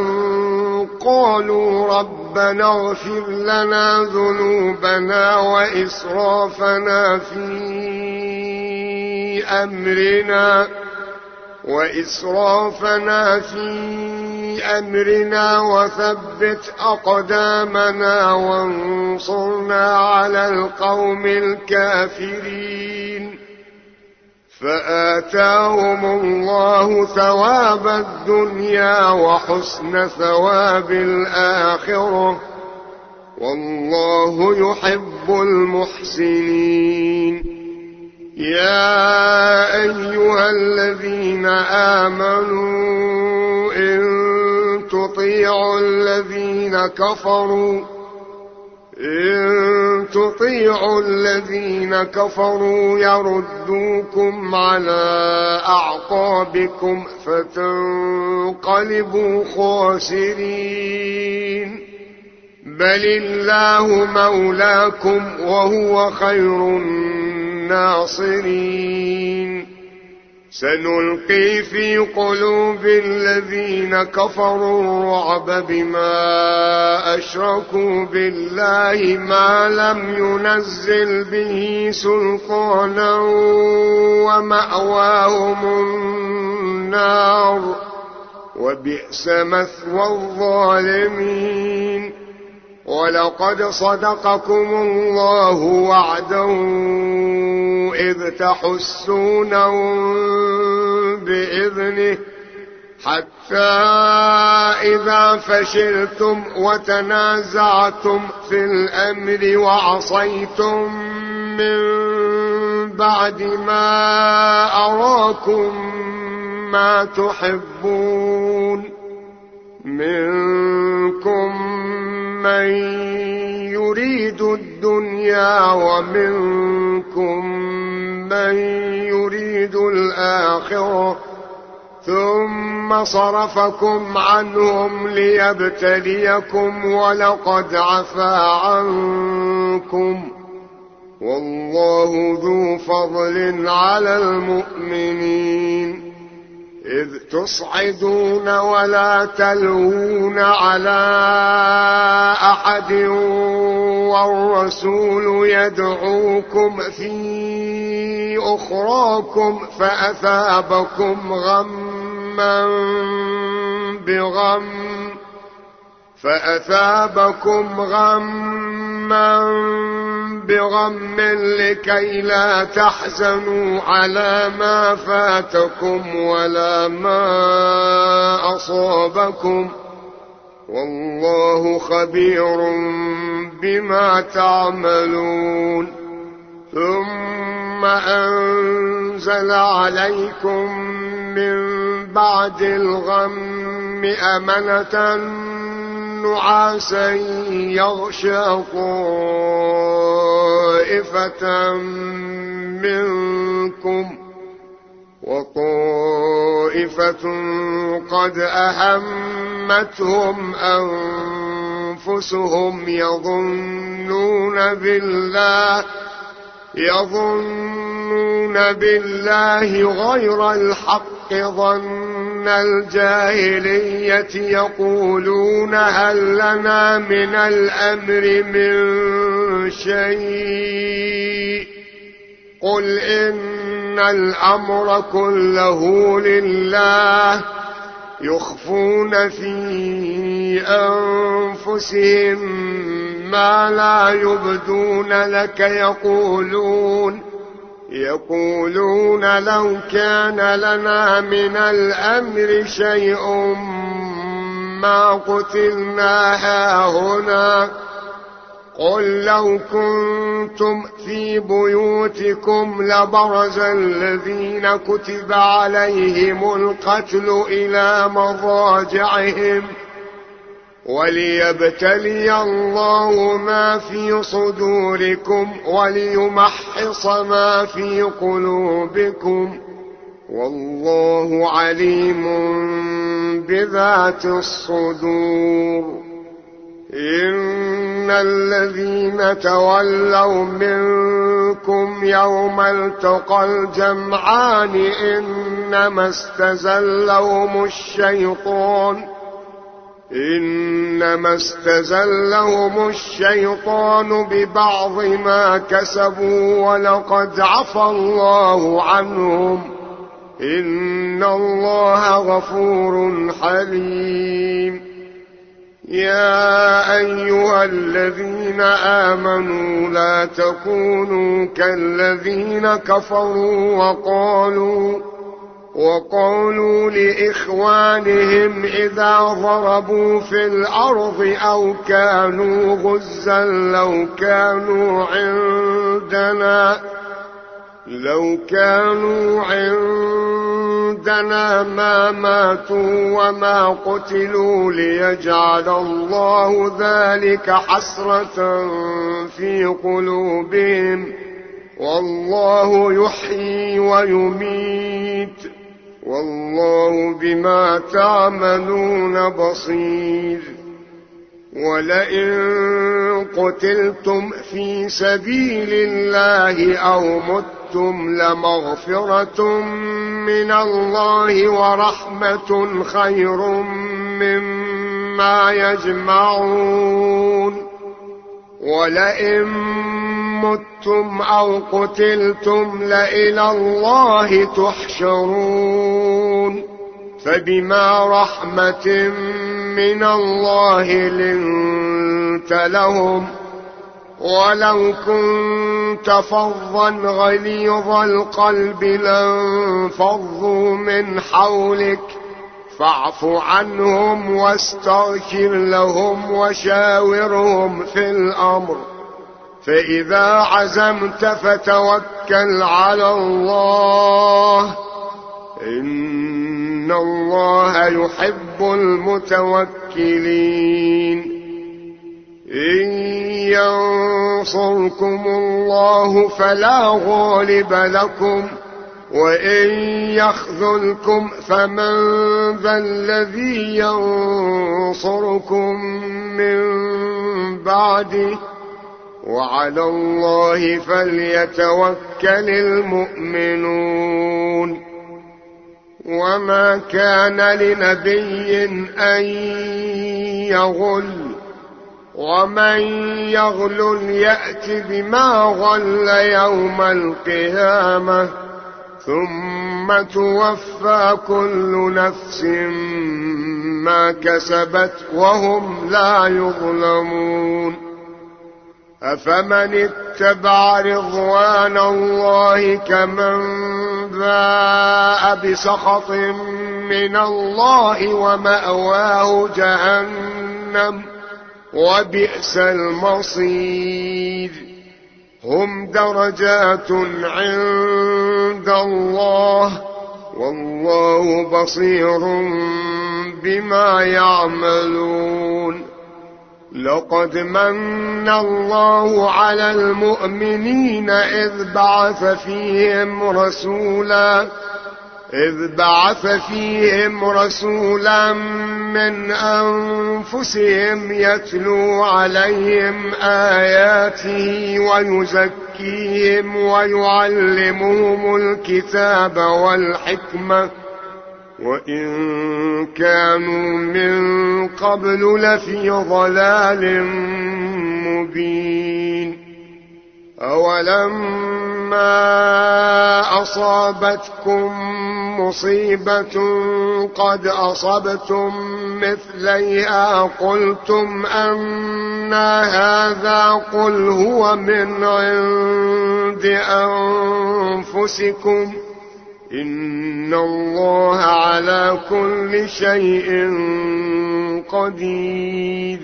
قالوا ربنا اغفر لنا ذنوبنا وإسرافنا في أمرنا وثبت أقدامنا وانصرنا على القوم الكافرين فآتاهم الله ثواب الدنيا وحسن ثواب الآخرة والله يحب المحسنين يا أيها الذين آمنوا إن تطيعوا الذين كفروا يردوكم على أعقابكم فتنقلبوا خاسرين. بل الله مولاكم وهو خير الناصرين. سنلقي في قلوب الذين كفروا الرعب بما أشركوا بالله ما لم ينزل به سلطانا ومأواهم النار وبئس مثوى الظالمين. ولقد صدقكم الله وعده إذ تحسونهم بإذنه حتى إذا فشلتم وتنازعتم في الأمر وعصيتم من بعد ما أراكم ما تحبون منكم من يريد الدنيا ومنكم من يريد الآخرة ثم صرفكم عنهم ليبتليكم ولقد عفا عنكم والله ذو فضل على المؤمنين. إذ تصعدون ولا تلوون على أحد والرسول يدعوكم في أخراكم فأثابكم غما بغم لكي لا تحزنوا على ما فاتكم ولا ما أصابكم والله خبير بما تعملون. ثم أنزل عليكم من بعد الغم أمنة نعاسا يغشى طائفة منكم وطائفة قد أهمتهم أنفسهم يظنون بالله غير الحق ظن الجاهلية يقولون هل لنا من الأمر من شيء قل إن الأمر كله لله يخفون في أنفسهم ما لا يبدون لك يقولون لو كان لنا من الأمر شيء ما قتلنا هاهنا قل لو كنتم في بيوتكم لبرز الذين كتب عليهم القتل إلى مضاجعهم وليبتلي الله ما في صدوركم وليمحص ما في قلوبكم والله عليم بذات الصدور. إن الذين تولوا منكم يوم التقى الجمعان إنما استزلهم الشيطان ببعض ما كسبوا ولقد عفى الله عنهم إن الله غفور حليم. يا أيها الذين آمنوا لا تكونوا كالذين كفروا وقالوا لإخوانهم إذا ضربوا في الأرض أو كانوا غزا لو كانوا عندنا ما ماتوا وما قتلوا ليجعل الله ذلك حسرة في قلوبهم، والله يحيي ويميت، والله بما تعملون بصير. ولئن قتلتم في سبيل الله أو متم لمغفرة من الله ورحمة خير مما يجمعون. ولئن متم أو قتلتم لإلى الله تحشرون. فبما رحمة من الله لنت لهم، ولو كنت فظا غليظ القلب لانفضوا من حولك، فاعف عنهم واستغفر لهم وشاورهم في الأمر، فإذا عزمت فتوكل على الله، إن الله يحب المتوكلين. إن ينصركم الله فلا غالب لكم، وإن يخذلكم فمن ذا الذي ينصركم من بعده، وعلى الله فليتوكل المؤمنون. وما كان لنبي أن يغل، ومن يغل يأت بما غل يوم القيامة، ثم توفى كل نفس ما كسبت وهم لا يظلمون. أفمن اتبع رضوان الله كمن باء بسخط من الله ومأواه جهنم وبئس المصير. هم درجات عند الله، والله بصير بما يعملون. لقد من الله على المؤمنين إذ بعث فيهم رسولا من أنفسهم يتلو عليهم آياته ويزكيهم ويعلمهم الكتاب والحكمة، وإن كانوا من قبل لفي ضلال مبين. أولما أصابتكم مصيبة قد أصبتم مثليها قلتم أنى هذا، قل هو من عند أنفسكم، إن الله على كل شيء قدير.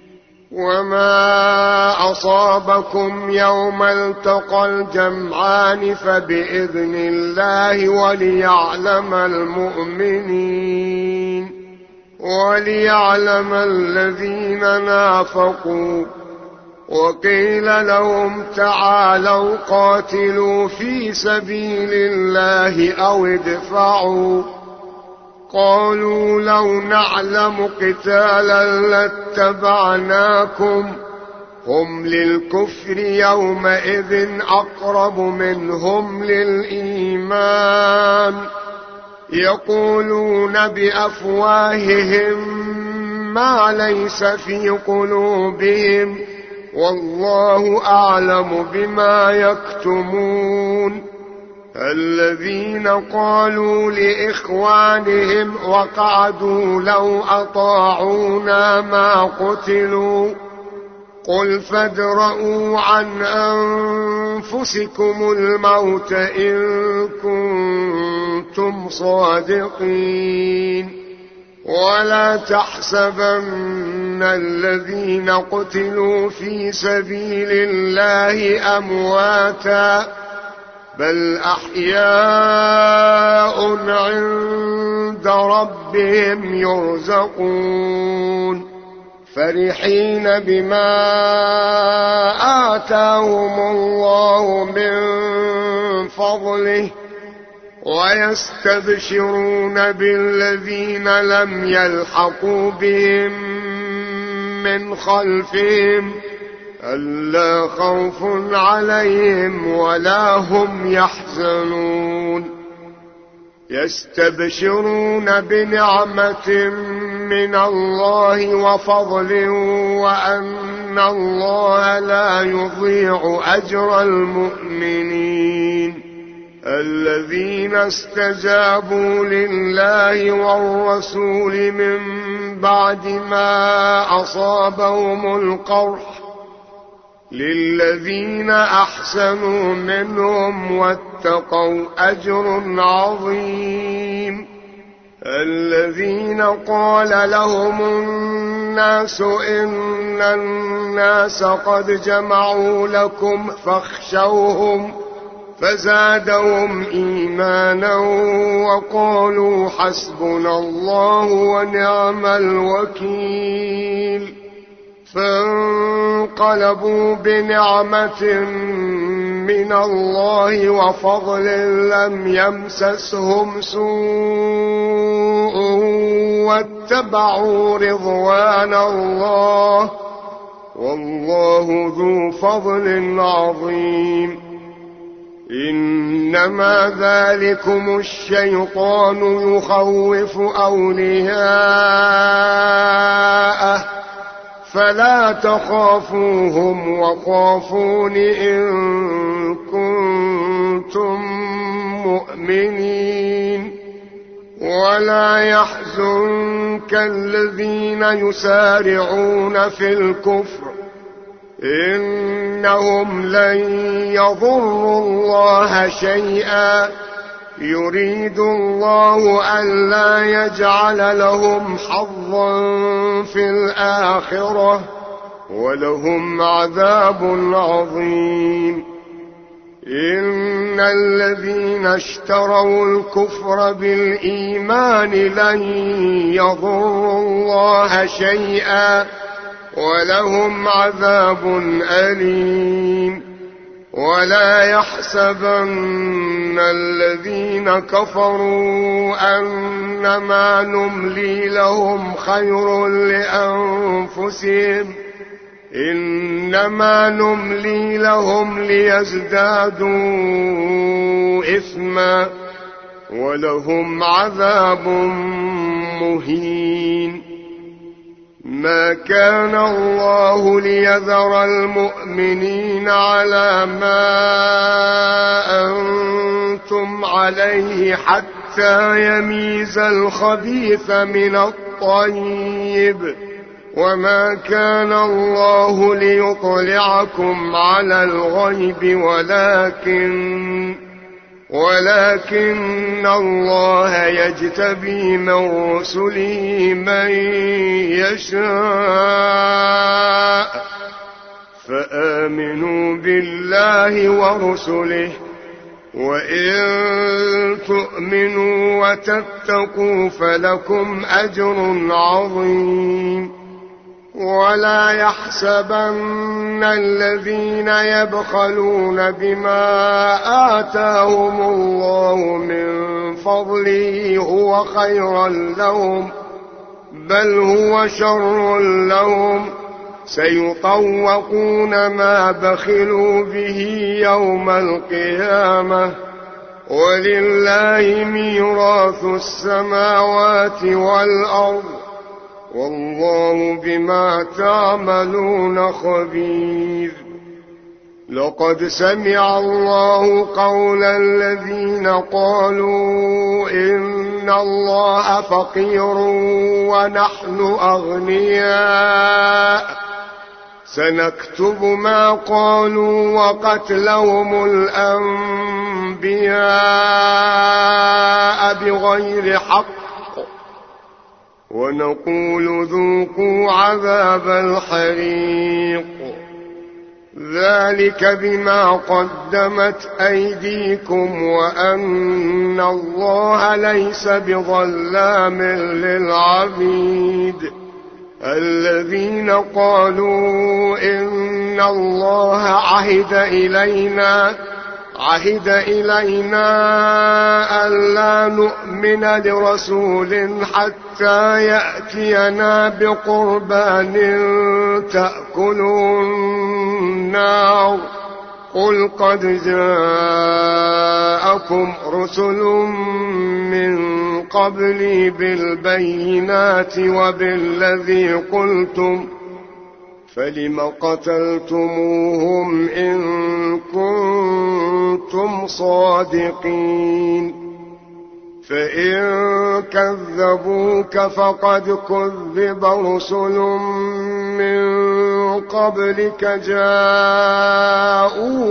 وما أصابكم يوم التقى الجمعان فبإذن الله وليعلم المؤمنين، وليعلم الذين نافقوا. وقيل لهم تعالوا قاتلوا في سبيل الله أو ادفعوا، قالوا لو نعلم قتالا لاتبعناكم، هم للكفر يومئذ أقرب منهم للإيمان، يقولون بأفواههم ما ليس في قلوبهم، والله أعلم بما يكتمون. الذين قالوا لإخوانهم وقعدوا لو أطاعونا ما قتلوا، قل فادرءوا عن أنفسكم الموت إن كنتم صادقين. ولا تحسبن الذين قتلوا في سبيل الله أمواتا، بل أحياء عند ربهم يرزقون فرحين بما آتاهم الله من فضله ويستبشرون بالذين لم يلحقوا بهم من خلفهم ألا خوف عليهم ولا هم يحزنون يستبشرون بنعمة من الله وفضل وأن الله لا يضيع أجر المؤمنين الذين استجابوا لله والرسول من بعد ما أصابهم القرح للذين أحسنوا منهم واتقوا أجر عظيم الذين قال لهم الناس إن الناس قد جمعوا لكم فاخشوهم فزادهم إيمانا وقالوا حسبنا الله ونعم الوكيل فانقلبوا بنعمة من الله وفضل لم يمسسهم سوء واتبعوا رضوان الله والله ذو فضل عظيم إنما ذلكم الشيطان يخوف أولياءه فلا تخافوهم وخافون إن كنتم مؤمنين ولا يحزنك الذين يسارعون في الكفر إنهم لن يضروا الله شيئا يريد الله ألا يجعل لهم حظا في الآخرة ولهم عذاب عظيم إن الذين اشتروا الكفر بالإيمان لن يضروا الله شيئا ولهم عذاب أليم ولا يحسبن الذين كفروا أنما نملي لهم خير لأنفسهم إنما نملي لهم ليزدادوا إثما ولهم عذاب مهين ما كان الله ليذر المؤمنين على ما أنتم عليه حتى يميز الخبيث من الطيب وما كان الله ليطلعكم على الغيب ولكن الله يجتبي من رسله من يشاء فآمنوا بالله ورسله وإن تؤمنوا وتتقوا فلكم أجر عظيم ولا يحسبن الذين يبخلون بما آتاهم الله من فضله هو خيرا لهم بل هو شر لهم سيطوقون ما بخلوا به يوم القيامة ولله ميراث السماوات والأرض والله بما تعملون خبير لقد سمع الله قول الذين قالوا إن الله فقير ونحن أغنياء سنكتب ما قالوا وقتلهم الأنبياء بغير حق ونقول ذوقوا عذاب الحريق ذلك بما قدمت أيديكم وأن الله ليس بظلام للعبيد. الذين قالوا إن الله عهد إلينا ألا نؤمن لرسول حتى يأتينا بقربان تأكله النار. قل قد جاءكم رسل من قبلي بالبينات وبالذي قلتم فلم قتلتموهم إن كنتم صادقين. فإن كذبوك فقد كذب رسل من قبلك جاءوا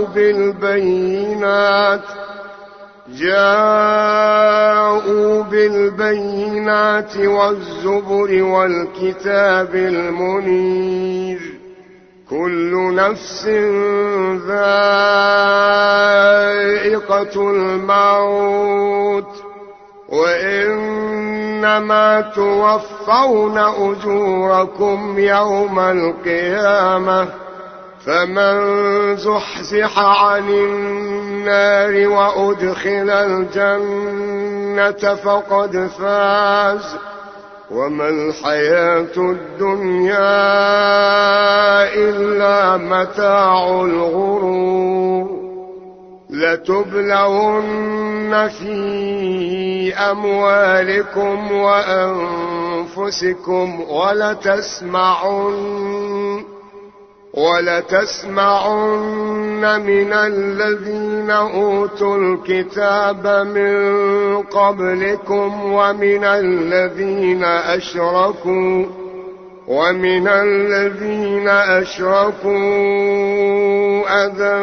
بالبينات والزبر والكتاب المنير. كل نفس ذائقة الموت وإنما توفون أجوركم يوم القيامة. فمن زحزح عن النار وأدخل الجنة فقد فاز وما الحياة الدنيا إلا متاع الغرور. لتبلغن في أموالكم وأنفسكم ولتسمعن من الذين أوتوا الكتاب من قبلكم ومن الذين أشركوا أذى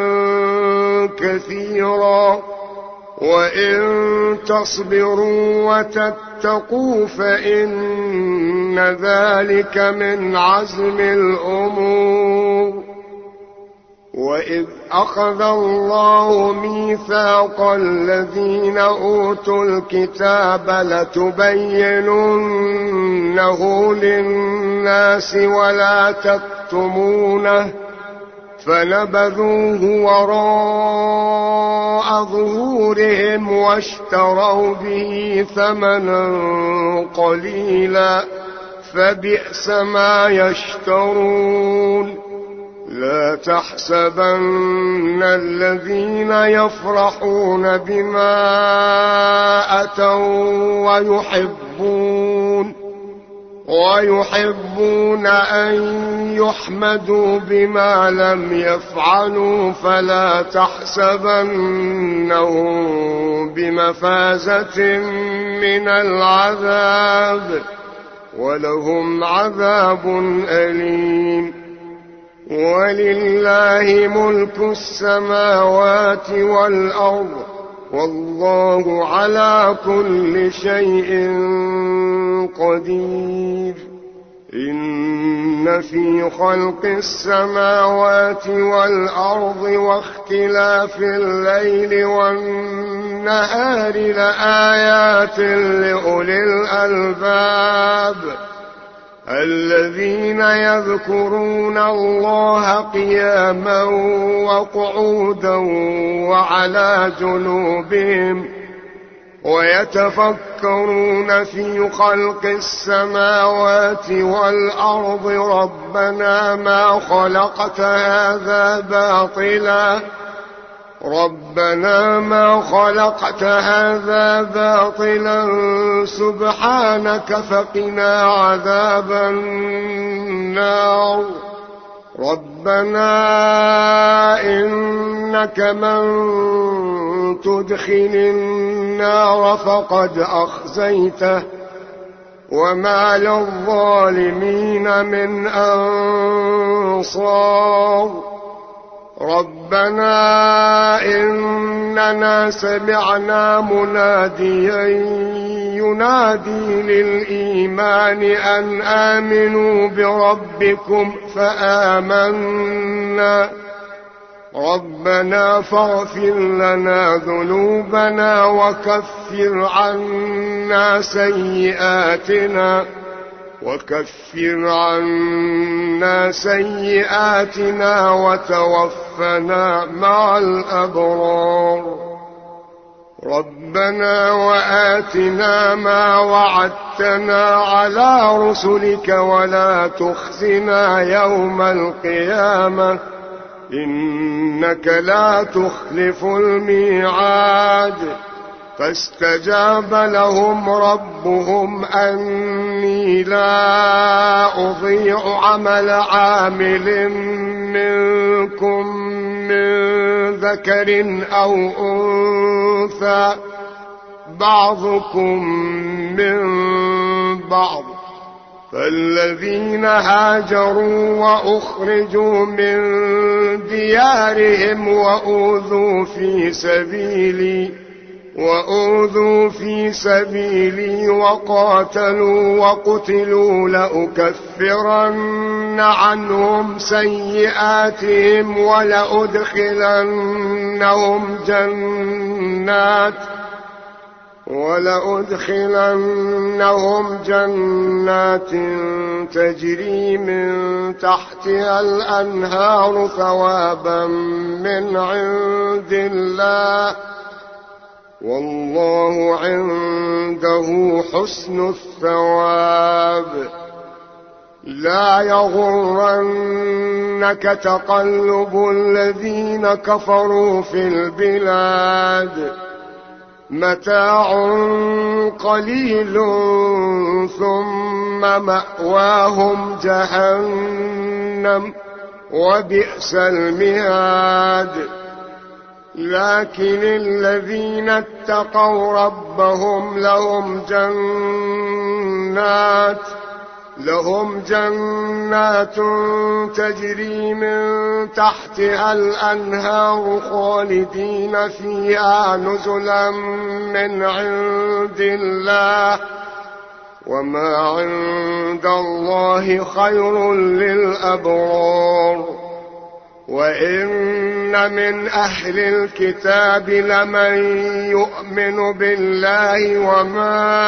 كثيرا وإن تصبروا وتتقوا فإن ذلك من عزم الأمور. وإذ أخذ الله ميثاق الذين أوتوا الكتاب لتبيننه للناس ولا تكتمونه فنبذوه وراء ظهورهم واشتروا به ثمنا قليلا فبئس ما يشترون. لا تحسبن الذين يفرحون بما أتوا ويحبون أن يحمدوا بما لم يفعلوا فلا تحسبنهم بمفازة من العذاب ولهم عذاب أليم. ولله ملك السماوات والأرض والله على كل شيء قدير. إن في خلق السماوات والأرض واختلاف الليل والنهار لآيات لأولي الألباب الذين يذكرون الله قياما وقعودا وعلى جنوبهم ويتفكرون في خلق السماوات والأرض ربنا ما خلقت هذا باطلا سبحانك فقنا عذاب النار. ربنا إنك من تدخل النار فقد أخزيته وما للظالمين من أنصار. ربنا إننا سمعنا مناديا ينادي للإيمان أن ربنا فاغفر لنا ذنوبنا وكفر عنا سيئاتنا وتوفنا مع الأبرار. ربنا وآتنا ما وعدتنا على رسلك ولا تخزنا يوم القيامة إنك لا تخلف الميعاد. فاستجاب لهم ربهم أني لا أضيع عمل عامل منكم من ذكر أو أنثى بعضكم من بعض. فالذين هاجروا وأخرجوا من ديارهم وأوذوا في سبيلي وقاتلوا وقتلوا لأكفرن عنهم سيئاتهم ولأدخلنهم جنات تجري من تحتها الأنهار ثوابا من عند الله والله عنده حسن الثواب. لا يغرنك تقلب الذين كفروا في البلاد متاع قليل ثم مأواهم جهنم وبئس المهاد. لكن الذين اتقوا ربهم لهم جنات تجري من تحتها الأنهار خالدين فيها نزلا من عند الله وما عند الله خير للأبرار. وإن من أهل الكتاب لمن يؤمن بالله وما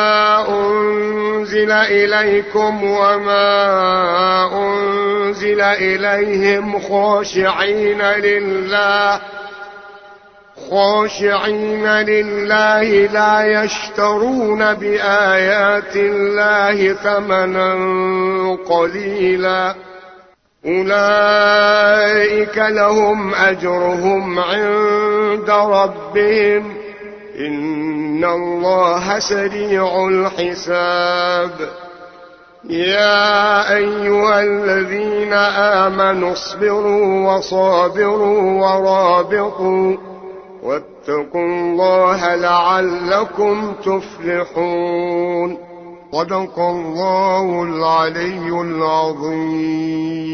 أنزل إليكم وما أنزل إليهم خاشعين لله لا يشترون بآيات الله ثمنا قليلا. أولئك لهم أجرهم عند ربهم إن الله سريع الحساب. يا أيها الذين آمنوا اصبروا وصابروا ورابطوا واتقوا الله لعلكم تفلحون. صدق الله العلي العظيم.